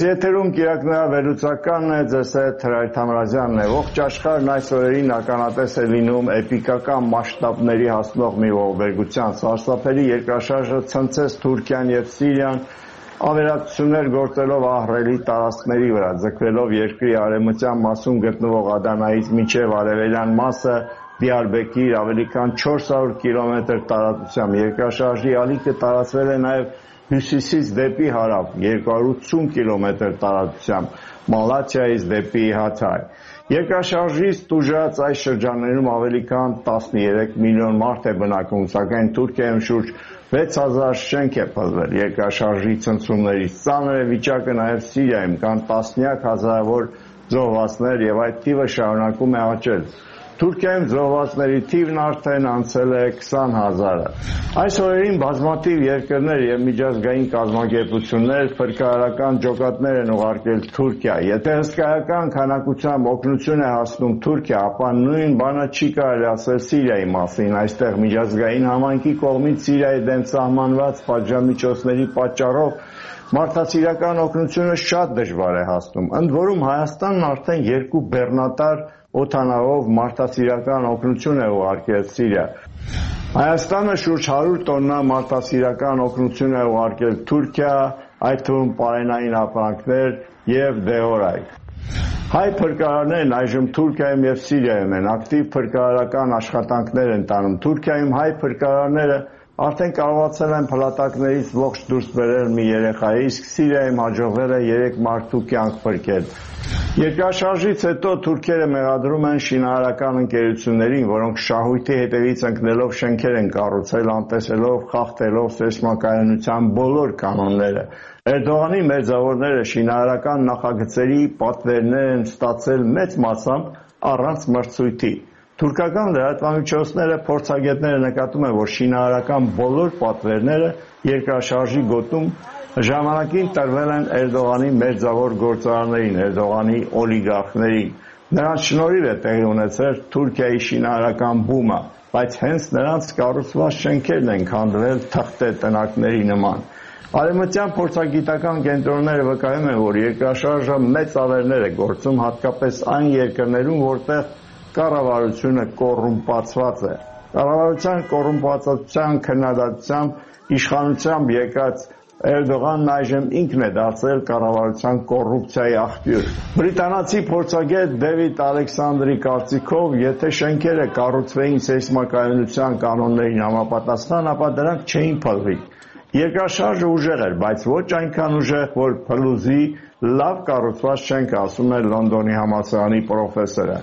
Եթերում կիրակնա վերլուծականն է, ձեզ հետ Հրայր Թամրազյանն է։ Ողջ աշխարհն այս օրերին ականատես է լինում էպիկական մասշտաբների հասնող մի ողբերգության։ Սարսափելի երկրաշարժը ցնցեց Թուրքիան եւ Սիրիան, ավերածություններ գործելով ահռելի տարածքների վրա, ձգվելով երկրի արևմտյան մասում գտնվող Ադանայից մինչև արևելյան մասը Դիարբեկիր ավելի քան 400 կիլոմետր տարածությամբ։ Երկրաշարժի ալիքը տարածվել է նաև հյուսիսից դեպի հարավ 280 կիլոմետր տարածությամբ, Մալաթիայից դեպի Հաթայ։ Երկրաշարժից տուժած այս շրջաններում ավելի քան 13 միլիոն մարդ է բնակվում, սակայն Թուրքիայում շուրջ 6000 շենք է փլվել երկրաշարժի ցնցումներից։ Ծանր է վիճակը նաև Սիրիայում, կան տասնյակ հազարավոր զոհվածներ եւ այդ թիվը շարունակում է աճել։ Թուրքիայում զոհվածների թիվն արդեն անցել է 20,000-ը։ Այս օրերին բազմաթիվ երկրներ եւ միջազգային կազմակերպություններ փրկարարական ջոկատներ են ուղարկել Թուրքիա։ Եթե հսկայական քանակությամբ օգնություն է հասնում Թուրքիա, ապա նույն բանը չի կարելի ասել Սիրիայի մասին։ Այստեղ միջազգային համայնքի կողմից Սիրիայի դեմ սահմանված պատժամիջոցների պատճառով մարդասիրական օգնությունը շատ դժվար է հասնում։ Ընդ որում Հայաստանն արդեն 2 բեռնատար օդանավով մարդասիրական օգնություն է ուղարկել Սիրիա։ Հայաստանը շուրջ 100 տոննա մարդասիրական օգնություն է ուղարկել Թուրքիա, այդ թվում պարենային ապրանքներ եւ դեղորայք։ Հայ փրկարարներն այժմ Թուրքիայում եւ Սիրիայում են, ակտիվ փրկարարական աշխատանքներ են տանում։ Թուրքիայում հայ փրկարարները արդեն կարողացել են փլատակներից ողջ դուրս բերել մի երեխայի, իսկ Սիրիայում հաջողվել է 3 մարդու կյանք փրկել։ Երկրաշարժից հետո թուրքերը մեղադրում են շինարարական ընկերություններին, որոնք շահույթի հետևից ընկնելով շենքեր են կառուցել, անտեսելով, խախտելով սեյսմակայունության բոլոր կանոնները։ Էրդողանի մերձավորները շինարարական նախագծերի պատվերներ են ստացել մեծ մասամբ առանց մրցույթի։ Թուրքական լրատվամիջոցները փորձագետները նկատում են, որ շինարարական բոլոր պատվերները երկրաշարժի գոտում ժամանակին տրվել են Էրդողանի մերձավոր գործարարներին, Էրդողանի օլիգարխներին։ Նրանց շնորհիվ է տեղի ունեցել Թուրքիայի շինարարական բումը, բայց հենց նրանց կառուցված շենքերն են քանդվել թղթե տնակների նման։ Արևմտյան փորձագիտական կենտրոնները վկայում են, որ երկրաշարժը մեծ ավերներ է գործում հատկապես այն երկրներում, որտեղ կառավարությունը կոռումպացված է։ Կառավարության կոռումպացության քննադատությամբ իշխանությամբ եկած Էրդողանն այժմ ինքն է դարձել կառավարության կոռուպցիայի աղբյուր։ Բրիտանացի փորձագետ Դեվիդ Ալեքսանդրի կարծիքով, եթե շենքերը կառուցվեին սեյսմակայունության կանոններին համապատասխան, ապա դրանք չէին փլվի։ Երկրաշարժը ուժեղ էր, բայց ոչ այնքան ուժեղ, որ փլուզի լավ կառուցված շենքը, ասում է Լոնդոնի համալսարանի պրոֆեսորը։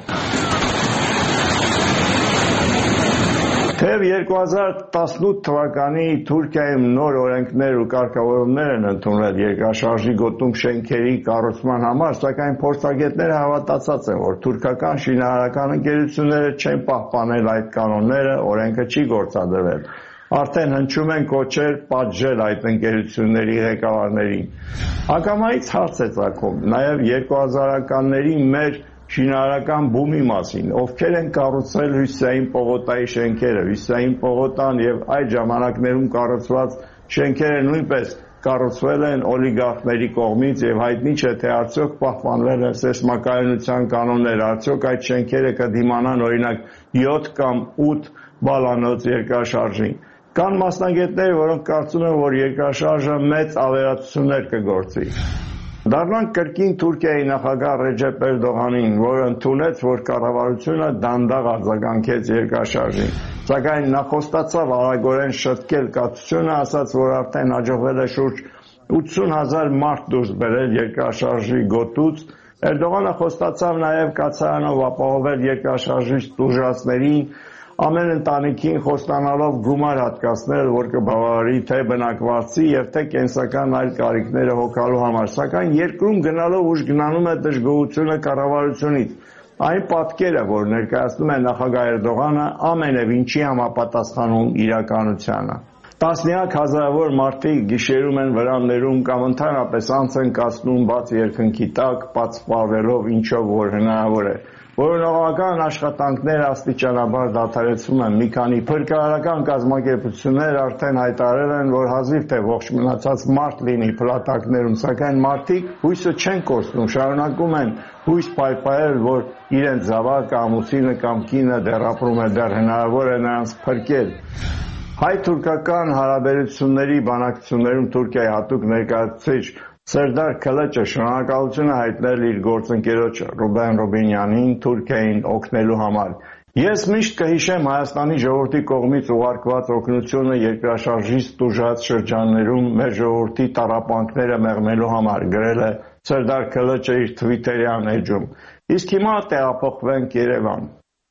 Թեև 2018 թվականի Թուրքիայում նոր օրենքներ ու կարգավորումներ են ընդունվել երկրաշարժի գոտում շենքերի կառուցման համար, սակայն փորձագետները հավատացած են, որ թուրքական շինարարական ընկերությունները չեն պահպանել այդ կանոնները, օրենքը չի գործադրվել։ Արդեն հնչում են կոչեր պատժել այդ ընկերությունների ղեկավարներին։ Հակամայից հարց է ծագում նաև 2000-ականների մեր շինարարական բումի մասին, ովքեր են կառուցել Հյուսիսային պողոտայի շենքերը։ Հյուսիսային պողոտան եւ այդ ժամանակներում կառուցված շենքերը նույնպես կառուցվել են օլիգարխների կողմից եւ հայտնի չէ թե արդյոք պահպանվել են սեյսմակայունության կանոնները, արդյոք այդ շենքերը կդիմանան օրինակ 7 կամ 8 բալանոց երկրաշարժին։ Կան մասնագետներ, որոնք կարծում են, որ երկրաշարժը մեծ ավերածություններ կգործի։ Դառնանք կրկին Թուրքիայի նախագահ Ռեջեփ Էրդողանին, որը ընդունեց, որ կառավարությունը դանդաղ արձագանքեց երկրաշարժին, սակայն նա խոստացավ արագորեն շտկել կացությունը, ասաց, որ արդեն հաջողվել է շուրջ 80,000 մարդ դուրս բերել երկրաշարժի գոտուց։ Էրդողանը խոստացավ նաև կացարանով ապահովել երկրաշարժից տուժածներին, ամեն ընտանիքին խոստանալով գումար հատկացնել, որ կբավարարի թե բնակվարձի եւ թե կենսական այլ կարիքները հոգալու համար, սակայն երկրում գնալով ուժ գնանում է դժգոհությունը կառավարությունից։ Այն պատկերը, որ ներկայացնում է նախագահ Էրդողանը, ամենևին չի համապատասխանում իրականությանը։ Տասնյակ հազարավոր մարդիկ գիշերում են վրաններում կամ ընդհանրապես անց են կացնում բաց երկնքի տակ, պատսպարելով ինչով որ հնարավոր է։ Որոնողական աշխատանքները աստիճանաբար դադարեցվում են։ Մի քանի փրկարարական կազմակերպություններ արդեն հայտարարել են, որ հազիվ թե ողջ մնացած մարդ լինի փլատակներում, սակայն մարդիկ հույսը չեն կորցնում, շարունակում են հույս պայպայել, որ իրենց զավակը, ամուսինը կամ կինը դեռ ապրում է, դեռ հնարավոր է նրանց փրկել։ Հայ-թուրքական հարաբերությունների բանակցություններում Թուրքիայի հատուկ ներկայացուցիչ Սերդար Քելեչը շնորհակալություն է հայտնել իր գործընկերոջ Ռուբեն Ռուբինյանին Թուրքիային օգնելու համար։ Ես միշտ կհիշեմ Հայաստանի ժողովրդի կողմից ուղարկված օգնությունը երկրաշարժից տուժած շրջաններում մեր ժողովրդի տառապանքները մեղմելու համար, գրել է Սերդար Քելեչը իր թվիթերյան էջում։ Իսկ հիմա տեղափոխվենք Երևան։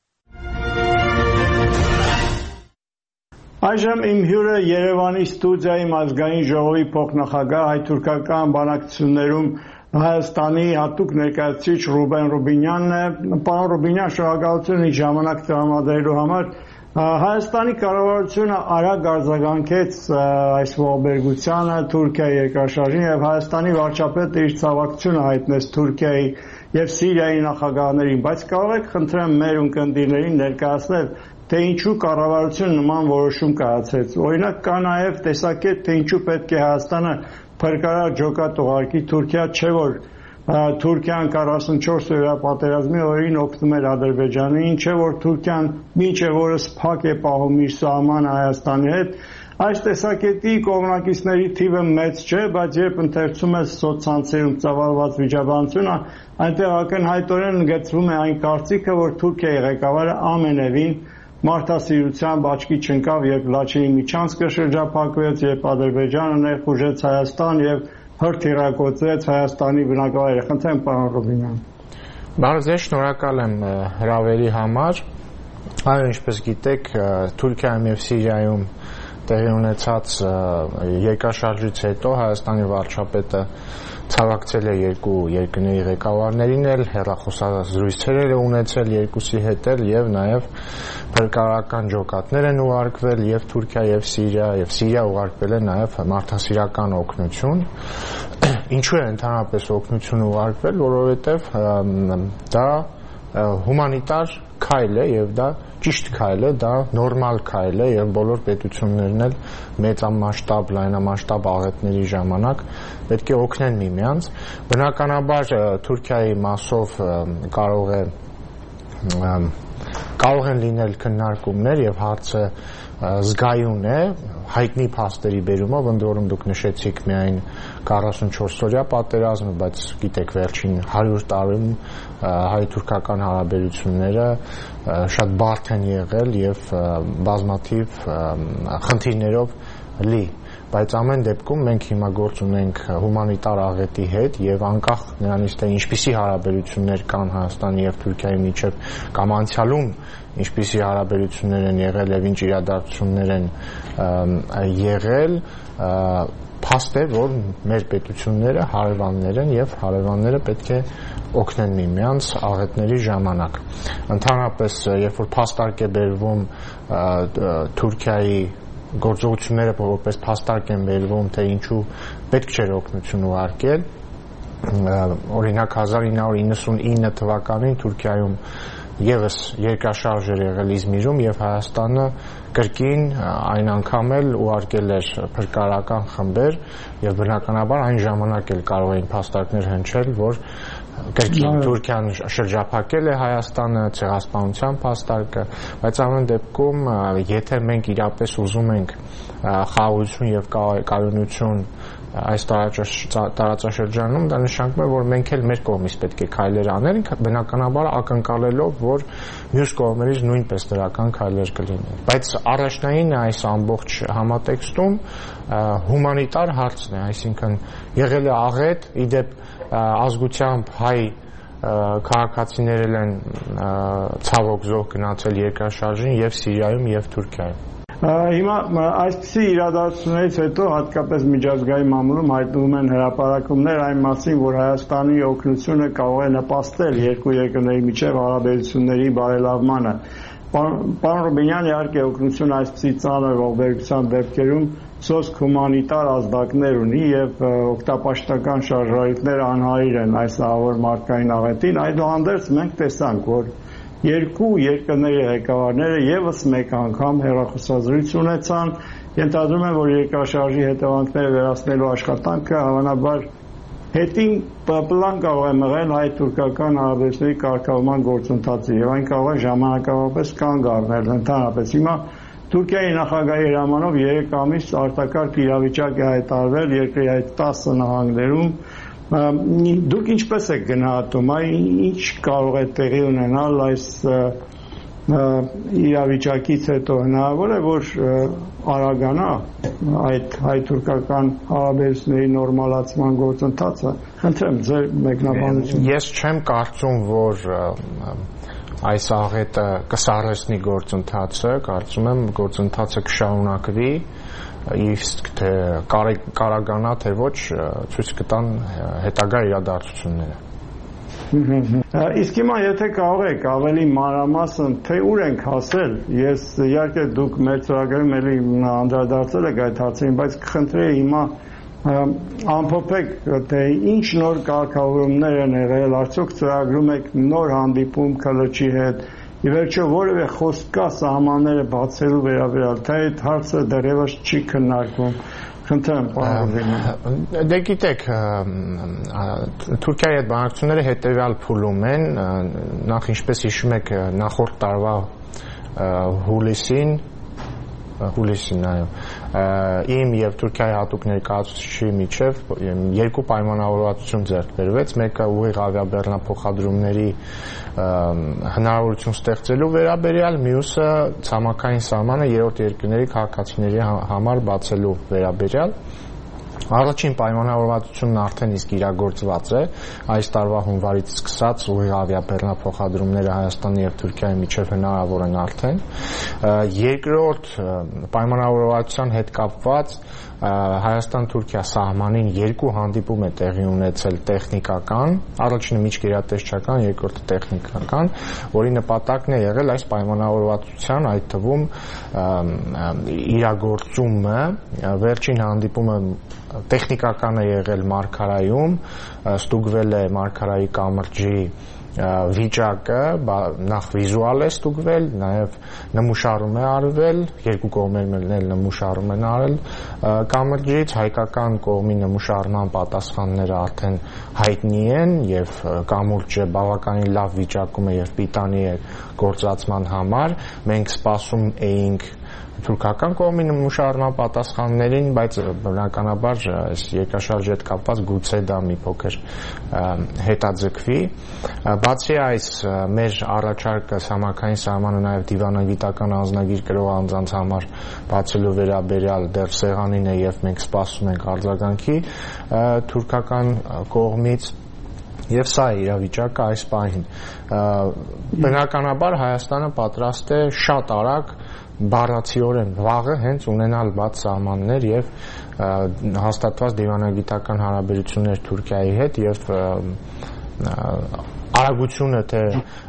Այժմ իմ հյուրը Երևանի ստուդիայի ազգային ժողովի փոխնախագահ հայ-թուրքական բանակցություններում Հայաստանի հատուկ ներկայացուցիչ Ռուբեն Ռուբինյանն է։ Պարոն Ռուբինյան, շնորհակալություն ինձ ժամանակ տրամադրելու համար։ Հայաստանի կառավարությունը արագ արձագանքեց այս ողբերգությանը Թուրքիայի երկրաշարժին եւ Հայաստանի վարչապետը իր ցավակցությունը հայտնեց Թուրքիայի եւ Սիրիայի նախագահներին, բայց կարող եք խնդրեմ մեր ունկնդիրներին ներկայացնել, թե ինչու կառավարությունը նման որոշում կայացրեց։ Օրինակ կա նաև տեսակետ, թե ինչու պետք է Հայաստանը փրկարար ջոկատ ուղարկի Թուրքիա, չէ որ Թուրքիան 44-օրյա պատերազմի օրերին օգնում էր Ադրբեջանին, չէ որ Թուրքիան մինչև օրս փակ է պահում իր սահմանը Հայաստանի հետ։ Այս տեսակետի կողմնակիցների թիվը մեծ չէ, բայց երբ ընթերցում ես սոցցանցերում ծավալված վիճաբանությունը, այնտեղ ակնհայտորեն ընդգծվում է այն կարծիքը, որ Թուրքիայի ղեկավարը ամենևին մարդասիրությամբ աչքի չընկավ, երբ Լաչինի միջանցքը շրջափակվեց, երբ Ադրբեջանը ներխուժեց Հայաստան եւ հրթիռակոծեց Հայաստանի բնակավայրը։ Խնդրեմ, պարոն Ռուբինյան։ Բարև ձեզ, շնորհակալ եմ հրավերի համար։ Այո, ինչպես գիտեք, Թուրքիայում եւ Սիրիայում տեղի ունեցած երկրաշարժից հետո Հայաստանի վարչապետը ցավակցել է երկու երկրների ղեկավարներին էլ, հեռախոսազրույցներ է ունեցել երկուսի հետ էլ եւ նաեւ փրկարարական ջոկատներ են ուղարկվել եւ Թուրքիա եւ Սիրիա ուղարկվել է նաեւ մարդասիրական օգնություն։ Ինչու է ընդհանրապես օգնություն ուղարկվել, որովհետեւ դա հումանիտար քայլ է եւ դա ճիշտ քայլ է, դա նորմալ քայլ է եւ բոլոր պետություններն էլ մեծամասշտաբ, լայնամասշտաբ աղետների ժամանակ պետք է օգնեն միմյանց։ Բնականաբար Թուրքիայի մասով կարող են լինել քննարկումներ եւ հարցը զգայուն է հայտնի փաստերի բերումով, ընդ որում դուք նշեցիք միայն 44-օրյա պատերազմը, բայց գիտեք վերջին 100 տարում հայ-թուրքական հարաբերությունները շատ բարդ են եղել եւ բազմաթիվ խնդիրներով լի, բայց ամեն դեպքում մենք հիմա գործ ունենք հումանիտար աղետի հետ եւ անկախ նրանից թե ինչպիսի հարաբերություններ կան Հայաստանի եւ Թուրքիայի միջեւ կամ անցյալում ինչպիսի հարաբերություններ են եղել եւ ինչ իրադարձություններ են եղել, փաստ է, որ մեր պետությունները հարևաններ են եւ հարևանները պետք է օգնեն միմյանց աղետների ժամանակ։ Ընդհանրապես, երբ որ փաստարկ է բերվում Թուրքիայի գործողությունները որպես փաստարկ են բերվում, թե ինչու պետք չէր օգնություն ուղարկել, օրինակ 1999 թվականին Թուրքիայում եւս երկրաշարժ էր եղել Իզմիրում եւ Հայաստանը կրկին այն անգամ էլ ուղարկել էր փրկարարական խմբեր եւ բնականաբար այն ժամանակ էլ կարող էին փաստարկներ հնչել, որ կրկին Թուրքիան շրջափակել է Հայաստանը, ցեղասպանության փաստարկը, բայց ամեն դեպքում եթե մենք իրապես ուզում ենք խաղաղություն եւ կայունություն այս տարածաշրջանում, դա նշանակում է, որ մենք էլ մեր կողմից պետք է քայլեր անենք, բնականաբար ակնկալելով, որ մյուս կողմերից նույնպես դրական քայլեր կլինեն։ Բայց առաջնային այս ամբողջ համատեքստում հումանիտար հարցն է, այսինքն եղել է աղետ, իդեպ ազգությամբ հայ քաղաքացիներ են ցավոք զոհ գնացել երկրաշարժին եւ Սիրիայում եւ Թուրքիայում։ Հիմա այսպիսի իրադարձություններից հետո հատկապես միջազգային մամուլում հայտնվում են հրապարակումներ այն մասին, որ Հայաստանի օգնությունը կարող է նպաստել երկու երկրների միջև հարաբերությունների բարելավմանը։ Պարոն Ռուբինյան, իհարկե օգնությունը այսպիսի ծանր ողբերգության դեպքերում սոսկ հումանիտար ազդակներ ունի եւ օգտապաշտական շարժարիքները անհայր են այս ահավոր մարդկային աղետին։ Այդուհանդերձ մենք տեսանք, որ երկու երկրների ղեկավարները եւս մեկ անգամ հեռախոսազրույց ունեցան, ենթադրում եմ, որ երկրաշարժի հետևանքները վերացնելու աշխատանքը հավանաբար հետին պլան կարող է մղել հայ-թուրքական հարաբերությունների կարգավորման գործընթացը եւ այն կարող է ժամանակավորապես կանգ առնել ընդհանրապես։ Հիմա Թուրքիայի նախագահի հրամանով 3 ամիս արտակարգ իրավիճակ է հայտարարվել երկրի այդ 10 նահանգներում։ Դուք ինչպես եք գնահատում, ինչ կարող է տեղի ունենալ այս իրավիճակից հետո? Հնարավոր է, որ արագանա այդ հայ-թուրքական հարաբերությունների նորմալացման գործընթացը? Խնդրեմ, ձեր մեկնաբանությունը։ Ես չեմ կարծում, որ այս աղետը կսառեցնի գործընթացը, կարծում եմ գործընթացը կշարունակվի, իսկ թե կարագանա թե ոչ, ցույց կտան հետագա իրադարձությունները։ Իսկ հիմա եթե կարող եք ավելի մանրամասն թե ուր ենք հասել, ես իհարկե դուք մեր ծրագրում էլի անդրադարձել եք այդ հարցին, բայց կխնդրեի հիմա ամփոփեք, թե ինչ նոր կարգավորումներ են եղել, արդյոք ծրագրում եք նոր հանդիպում ՔԼՉ-ի հետ, ի վերջո որևէ խոսք կա սահմանները բացելու վերաբերյալ, թե այդ հարցը դեռևս չի քննարկվում։ Խնդրեմ, պարոն Ռուբինյան։ Դե գիտեք, Թուրքիայի հետ բանակցությունները հետևյալ փուլում են, նախ ինչպես հիշում եք նախորդ տարվա հուլիսին, այո, իմ եւ Թուրքիայի հատուկ ներկայացուցիչի միջև երկու պայմանավորվածություն ձեռք բերվեց, մեկը ուղիղ ավիաբեռնափոխադրումների հնարավորություն ստեղծելու վերաբերյալ, մյուսը ցամաքային սահմանը երրորդ երկրների քաղաքացիների համար բացելու վերաբերյալ։ Առաջին պայմանավորվածությունն արդեն իսկ իրագործված է, այս տարվա հունվարից սկսած ուղիղ ավիաբեռնափոխադրումները Հայաստանի եւ Թուրքիայի միջև հնարավոր են արդեն։ Երկրորդ պայմանավորվածության հետ կապված Հայաստան-Թուրքիա սահմանին երկու հանդիպում է տեղի ունեցել տեխնիկական, առաջինը միջգերատեսչական, երկրորդը տեխնիկական, որի նպատակն է եղել այս պայմանավորվածության, այդ թվում իրագործումը, վերջին հանդիպումը տեխնիկական է եղել Մարգարայում, ստուգվել է Մարգարայի կամրջի վիճակը, նախ վիզուալ է ստուգվել, նաև նմուշարում է արվել, երկու կողմերն էլ նմուշարում են արել կամրջից, հայկական կողմի նմուշարման պատասխանները արդեն հայտնի են եւ կամուրջը բավականին լավ վիճակում է եւ պիտանի է գործածման համար։ Մենք սպասում էինք թուրքական կողմի նմուշարման պատասխաններին, բայց բնականաբար այս երկրաշարժի հետ կապված գուցե դա մի փոքր հետաձգվի։ Բացի այս, մեր առաջարկը ցամաքային սահմանը նաև դիվանագիտական անձնագիր կրող անձանց համար բացելու վերաբերյալ դեռ սեղանին է եւ մենք սպասում ենք արձագանքի թուրքական կողմից։ Եվ սա է իրավիճակը այս պահին։ Բնականաբար Հայաստանը պատրաստ է շատ արագ բառացիորեն վաղը հենց ունենալ բաց սահմաններ եւ հաստատված դիվանագիտական հարաբերություններ Թուրքիայի հետ եւ արագությունը թե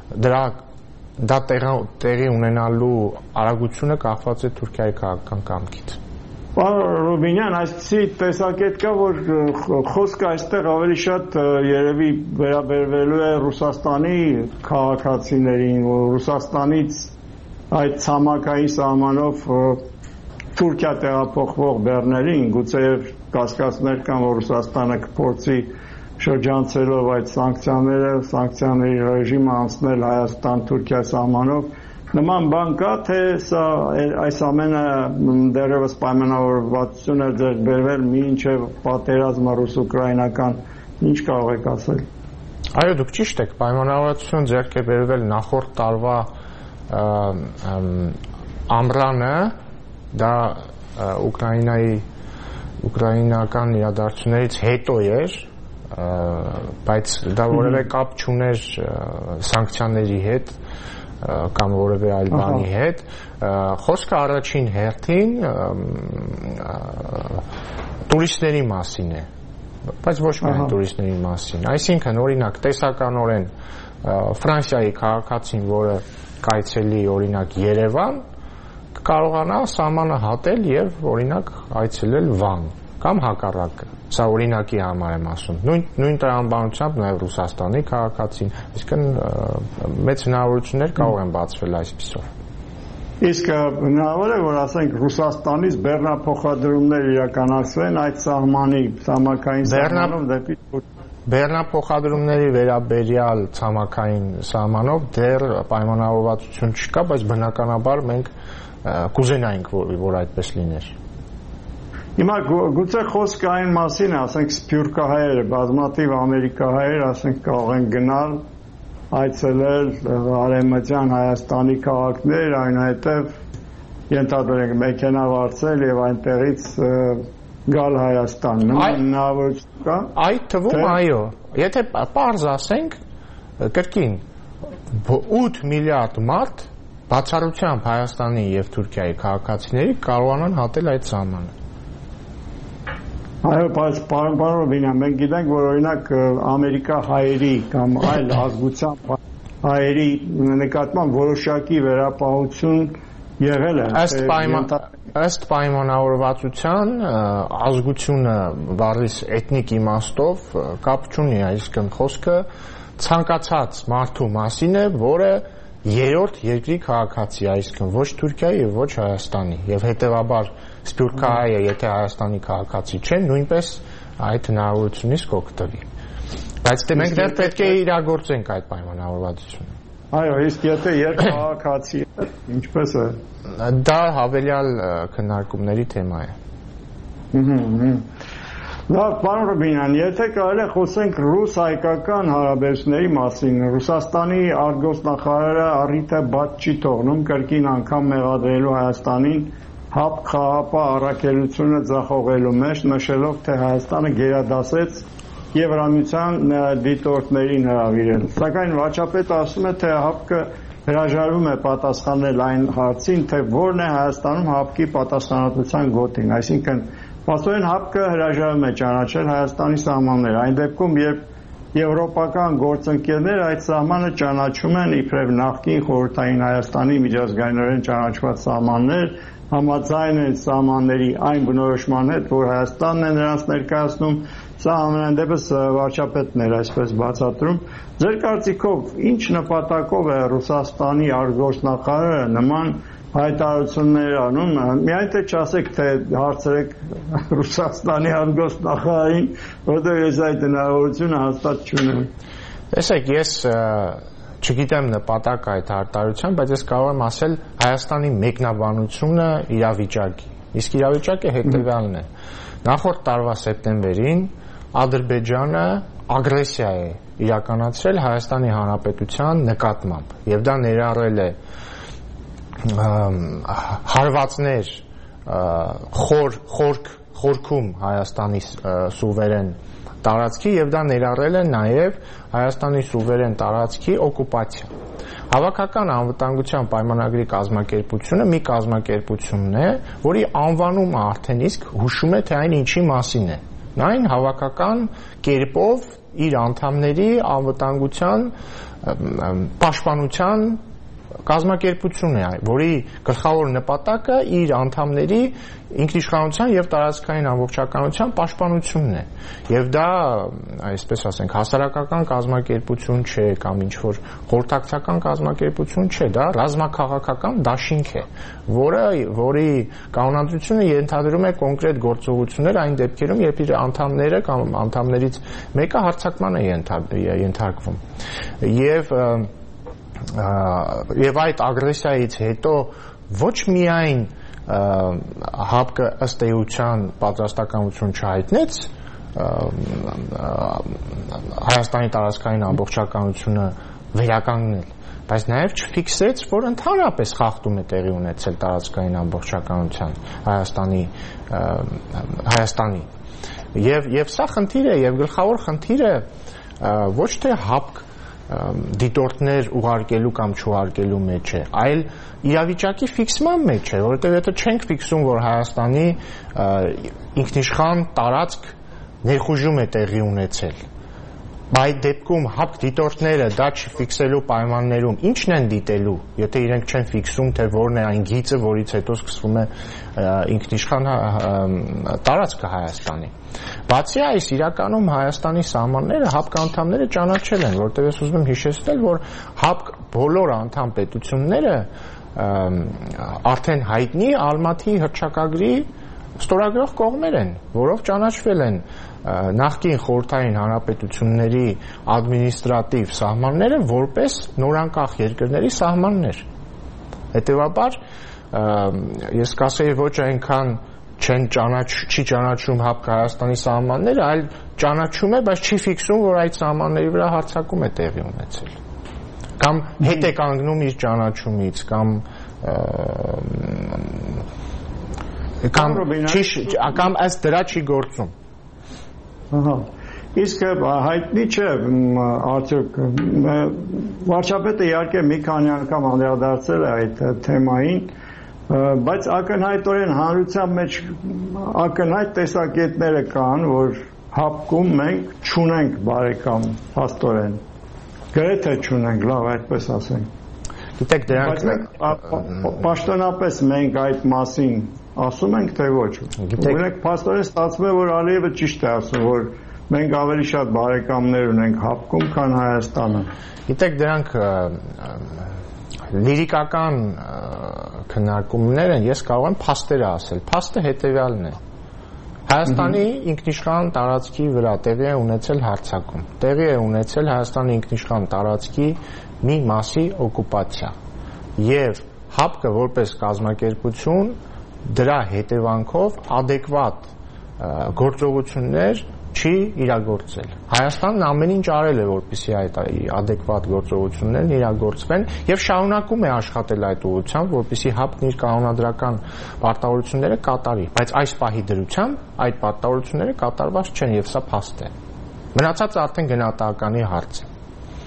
դա տեղի ունենալու արագությունը կախված է Թուրքիայի քաղաքական կամքից։ Պարոն Ռուբինյան, այսպիսի տեսակետ կա, որ խոսքը այստեղ ավելի շատ երևի վերաբերվելու է Ռուսաստանի քաղաքացիներին, որ Ռուսաստանից այդ ցամաքային սահմանով Թուրքիա տեղափոխվող բեռներին, գուցեև կասկածներ կան, որ Ռուսաստանը կփորձի շրջանցելով այդ սանկցիաների ռեժիմը անցնել Հայաստան-Թուրքիա սահմանով։ Նման բան կա, թե սա այս ամենը դեռևս պայմանավորվածություն է ձեռք բերվել մինչև պատերազմը ռուս-ուկրաինական, ինչ կարող եք ասել։ Այո, դուք ճիշտ եք, պայմանավորվածություն ձեռք է բերվել նախորդ տարվա ամռանը, դա ուկրաինական իրադարձություններից հետո էր, բայց դա որևէ կապ չուներ սանկցիաների հետ, կամ որևէ այլ բանի հետ խոսքը առաջին հերթին տուրիստների մասին է բայց ոչ միայն տուրիստների մասին այսինքն օրինակ տեսականորեն Ֆրանսիայի քաղաքացին որը կայցելի օրինակ Երևան կարողանա սահմանը հատել եւ օրինակ այցելել Վան կամ հակառակը սա օրինակի համար եմ ասում նույն տրամաբանությամբ նաեւ Ռուսաստանի քաղաքացին այսինքն մեծ հնարավորություններ կարող են բացվել այսպիսով իսկ հնարավոր է որ ասենք Ռուսաստանից բեռնափոխադրումներ իրականացվեն այդ ցամաքային սահմանով դեպի Բեռնափոխադրումների վերաբերյալ ցամաքային սահմանով դեռ պայմանավորվածություն չկա բայց բնականաբար մենք կուզենայինք որ այդպես լիներ Հիմա գուցե խոսքը այն մասին է, ասենք սփյուռքահայերը, բազմաթիվ ամերիկահայեր, ասենք կարող են գնալ, այցելել Արևմտյան Հայաստանի քաղաքներ, այնուհետև ենթադրենք մեքենա վարձել եւ այնտեղից գալ Հայաստան։ Նման հնարավորություն կա։ Այդ թվում այո, եթե պարզ ասենք կրկին 8 միլիարդ մարդ բացառությամբ Հայաստանի եւ Թուրքիայի քաղաքացիների կարողանան հատել այդ սահմանը։ Այո, բայց պարոն Ռուբինյան, մենք գիտենք, որ օրինակ Ամերիկա հայերի կամ այլ ազգությամբ հայերի նկատմամբ որոշակի վերապահություն եղել է։ Ըստ պայմանավորվածության ազգությունը բառից էթնիկ իմաստով կապ չունի, այսինքն խոսքը ցանկացած մարդու մասին է, որը երրորդ երկրի քաղաքացի, այսինքն ոչ Թուրքիայի եւ ոչ Հայաստանի, եւ հետեւաբար սփյուռքահայը, եթե Հայաստանի քաղաքացի չէ, նույնպես այդ հնարավորությունից կօգտվի։ Բայց դե մենք դեռ պետք է իրագործենք այդ պայմանավորվածությունը։ Այո, իսկ եթե երկքաղաքացի է, ինչպես է։ Դա հավելյալ քննարկումների թեմա է։ Լավ, պարոն Ռուբինյան, եթե կարելի է խոսենք ռուս-հայկական հարաբերությունների մասին, Ռուսաստանի արտգործնախարարը առիթը բաց չի թողնում կրկին անգամ մեղադրելու Հայաստանին ՀԱՊ խաղապահ առաքելությունը ձախողելու մեջ, նշելով, թե Հայաստանը գերադասեց Եվրամիության դիտորդներին հրավիրել։ Սակայն վարչապետը ասում է, թե ՀԱՊԿ հրաժարվում է պատասխանել այն հարցին, թե որն է Հայաստանում ՀԱՊԿ-ի պատասխանատվության գոտին, այսինքն Պաստորեն ՀԱՊԿ-ը հրաժարվում է ճանաչել Հայաստանի սահմանները, այն դեպքում, երբ եվրոպական գործընկերներ այդ սահմանը ճանաչում են իբրև նախկին խորհրդային Հայաստանի միջազգայինորեն ճանաչված սահմաններ, համաձայն են սահմանների այն բնորոշման հետ, որ Հայաստանն է նրանց ներկայացնում, սա ամենայն դեպս վարչապետն էր այսպես բացատրում։ Ձեր կարծիքով ինչ նպատակով է Ռուսաստանի արտգործնախարարը նման հայտարարություններ անում, միայն թե չասեք, թե հարցրեք Ռուսաստանի արտգործնախարարին, որտեղ ես այդ հնարավորությունը հաստատ չունեմ։ Տեսեք, ես չգիտեմ նպատակ այդ հայտարարության, բայց ես կարող եմ ասել Հայաստանի մեկնաբանությունը իրավիճակի։ Իսկ իրավիճակը հետևյալն է։ Նախորդ տարվա սեպտեմբերին Ադրբեջանը ագրեսիա է իրականացրել Հայաստանի Հանրապետության նկատմամբ, եւ դա ներառել է հարվածներ խորքում Հայաստանի սուվերեն տարածքի եւ դա ներառել է նաեւ Հայաստանի սուվերեն տարածքի օկուպացիա։ Հավաքական անվտանգության պայմանագրի կազմակերպությունը մի կազմակերպությունն է, որի անվանումը արդեն իսկ հուշում է, թե այն ինչի մասին է։ Այն հավաքական կերպով իր անդամների անվտանգության պաշտպանության կազմակերպություն է, որի գլխավոր նպատակը իր անդամների ինքնիշխանության եւ տարածքային ամբողջականության պաշտպանությունն է։ Եվ դա, այսպես ասենք, հասարակական կազմակերպություն չէ կամ ինչ-որ խորհրդակցական կազմակերպություն չէ, դա ռազմաքաղաքական դաշինք է, որի կանոնադրությունը ենթադրում է կոնկրետ գործողություններ այն դեպքերում, երբ իր անդամները կամ անդամներից մեկը հարձակման է ենթարկվում։ Եվ այդ ագրեսիայից հետո ոչ միայն ՀԱՊԿ-ը ըստ էության պատրաստակամություն չհայտնեց Հայաստանի տարածքային ամբողջականությունը վերականգնել, բայց նաև չֆիքսեց, որ ընդհանրապես խախտում է տեղի ունեցել տարածքային ամբողջականության Հայաստանի։ Եվ սա խնդիր է, եւ գլխավոր խնդիրը ոչ թե ՀԱՊԿ դիտորդներ ուղարկելու կամ չուղարկելու մեջ է, այլ իրավիճակի ֆիքսման մեջ է, որովհետև եթե չենք ֆիքսում, որ Հայաստանի ինքնիշխան տարածք ներխուժում է տեղի ունեցել, այդ դեպքում հապկ դիտորդները դա չֆիքսելու պայմաններում ինչն են դիտելու, եթե իրենք չեն ֆիքսում, թե որն է այն գիծը, որից հետո սկսվում է ինքնիշխան տարածքը Հայաստանի։ Բացի այս, իրականում Հայաստանի սահմանները հապկ անդամները ճանաչել են, որտեղ ես ուզում եմ հիշեցնել, որ հապկ բոլոր անդամ պետությունները արդեն հայտնի Ալմատի հռչակագրի ստորագրող կողմեր են, որով ճանաչվել են նախկին խորհրդային հանրապետությունների ադմինիստրատիվ սահմանները որպես նորանկախ երկրների սահմաններ։ Հետևաբար ես կասեի ոչ այնքան չի ճանաչում հապկ Հայաստանի սահմանները, այլ ճանաչում է, բայց չի ֆիքսում, որ այդ սահմանների վրա հարձակում է տեղի ունեցել։ Կամ հետ է կանգնում իր ճանաչումից, կամ ըստ դրա չի գործում։ Իսկ հայտնի չէ, արդյոք վարչապետը իհարկե մի քանի անգամ անդրադարձել է այդ թեմային, բայց ակնհայտորեն հանրության մեջ ակնհայտ տեսակետները կան, որ հապկում մենք չունենք բարեկամ փաստորեն, գրեթե չունենք, լավ այդպես ասենք։ Գիտեք, դրանք պաշտոնապես մենք այդ մասին ասում ենք, թե ոչ։ Ունենք փաստորեն ստացվում է, որ Ալիևը ճիշտ է ասում, որ մենք ավելի շատ բարեկամներ ունենք հապկում, քան Հայաստանը։ Գիտեք, դրանք լիրիկական քննարկումներ են, ես կարող եմ փաստերը ասել։ Փաստը հետևյալն է։ Հայաստանի ինքնիշխան տարածքի վրա տեղի է ունեցել հարձակում։ Տեղի է ունեցել Հայաստանի ինքնիշխան տարածքի մի մասի օկուպացիա։ Եվ հապկը որպես կազմակերպություն դրա հետևանքով adekvat գործողություններ չի իրագործել։ Հայաստանն ամեն ինչ արել է, որպեսզի այդ adekvat գործողություններն իրագործվեն եւ շարունակում է աշխատել այդ ուղղությամբ, որպեսզի հապկն իր կանոնադրական պարտավորությունները կատարի, բայց այս պահի դրությամբ այդ պարտավորությունները կատարված չեն եւ սա փաստ է։ Մնացածը արդեն գնահատականի հարց է։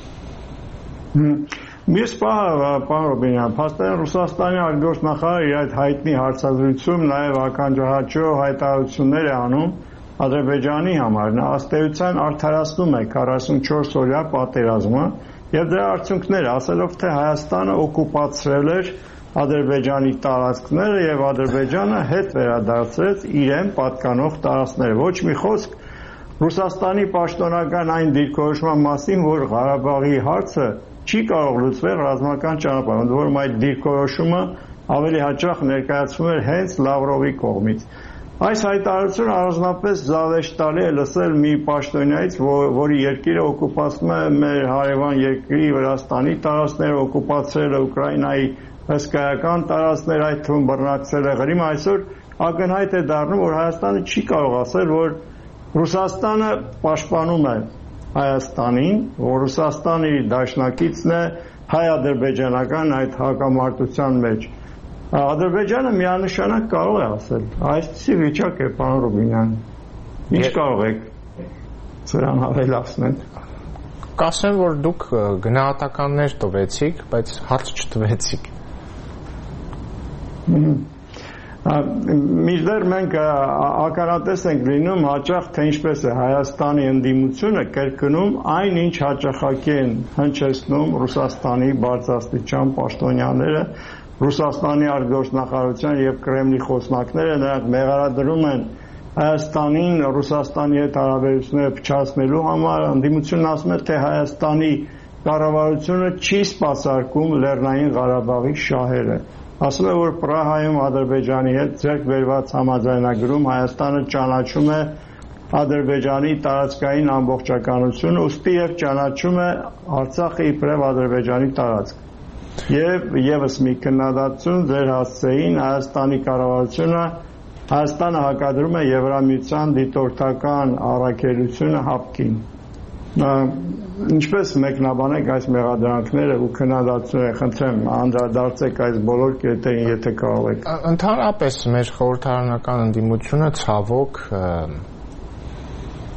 Մյուս պահը, պարոն Ռուբինյան, փաստորեն Ռուսաստանի արտգործնախարարը իր այդ հայտնի հարցազրույցում նաև ականջահաճո հայտարարություններ է անում Ադրբեջանի համար։ Նա ըստ էության արդարացնում է 44-օրյա պատերազմը եւ դրա արդյունքները, ասելով, թե Հայաստանը օկուպացրել էր Ադրբեջանի տարածքները եւ Ադրբեջանը հետ վերադարձրեց իրեն պատկանող տարածքները։ Ոչ մի խոսք Ռուսաստանի պաշտոնական այն դիրքորոշման մասին, որ Ղարաբաղի հարցը չի կարող լուծվել ռազմական ճանապարհով, որում այդ դիրքորոշումը ավելի հաճախ ներկայացվում էր հենց Լավրովի կողմից։ Այս հայտարարությունը առանձնապես զավեշտալի է լսել մի պաշտոնյայից, որի երկիրը օկուպացնում է մեր հարևան երկրի Վրաստանի տարածքները, օկուպացրել է Ուկրաինայի հսկայական տարածքներ, այդ թվում բռնակցել է Ղրիմը, այսօր ակնհայտ է դառնում, որ Հայաստանը չի կարող ասել, որ Ռուսաստանը պաշտպանում է Հայաստանին, որ Ռուսաստանը իր դաշնակիցն է հայ-ադրբեջանական այդ հակամարտության մեջ։ Ադրբեջանը միանշանակ կարող է ասել, այսպիսի վիճակ է, պարոն Ռուբինյան, ինչ կարող եք սրան ավելացնել։ Կասեմ, որ դուք գնահատականներ տվեցիք, բայց հարց չտվեցիք։ Մինչդեռ մենք ականատես ենք լինում հաճախ, թե ինչպես է Հայաստանի ընդդիմությունը կրկնում այն, ինչ հաճախակի են հնչեցնում Ռուսաստանի բարձրաստիճան պաշտոնյաները, Ռուսաստանի արտգործնախարարության եւ Կրեմլի խոսնակները, նրանք մեղարադրում են Հայաստանին Ռուսաստանի հետ հարաբերությունները փչացնելու համար, ընդդիմությունն ասում է, թե Հայաստանի կառավարությունը չի սպասարկում Լեռնային Ղարաբաղի շահերը։ Ասում է, որ Պրահայում Ադրբեջանի հետ ձեռք բերված համաձայնագրում Հայաստանը ճանաչում է Ադրբեջանի տարածքային ամբողջականությունը, ուստի եւ ճանաչում է Արցախը իբրև Ադրբեջանի տարածք։ Եվ եւս մի քննադատություն ձեր հասցեին Հայաստանի կառավարությունը Հայաստանը հակադրում է Եվրամիության դիտորդական առաքելությունը հապկին։ Ինչպես մեկնաբանեք այս մեղադրանքները ու քննադատությունները, խնդրեմ, անդրադարձեք այս բոլոր կետերին, եթե կարող եք։ Ընդհանրապես մեր խորհրդարանական ընդդիմությունը ցավոք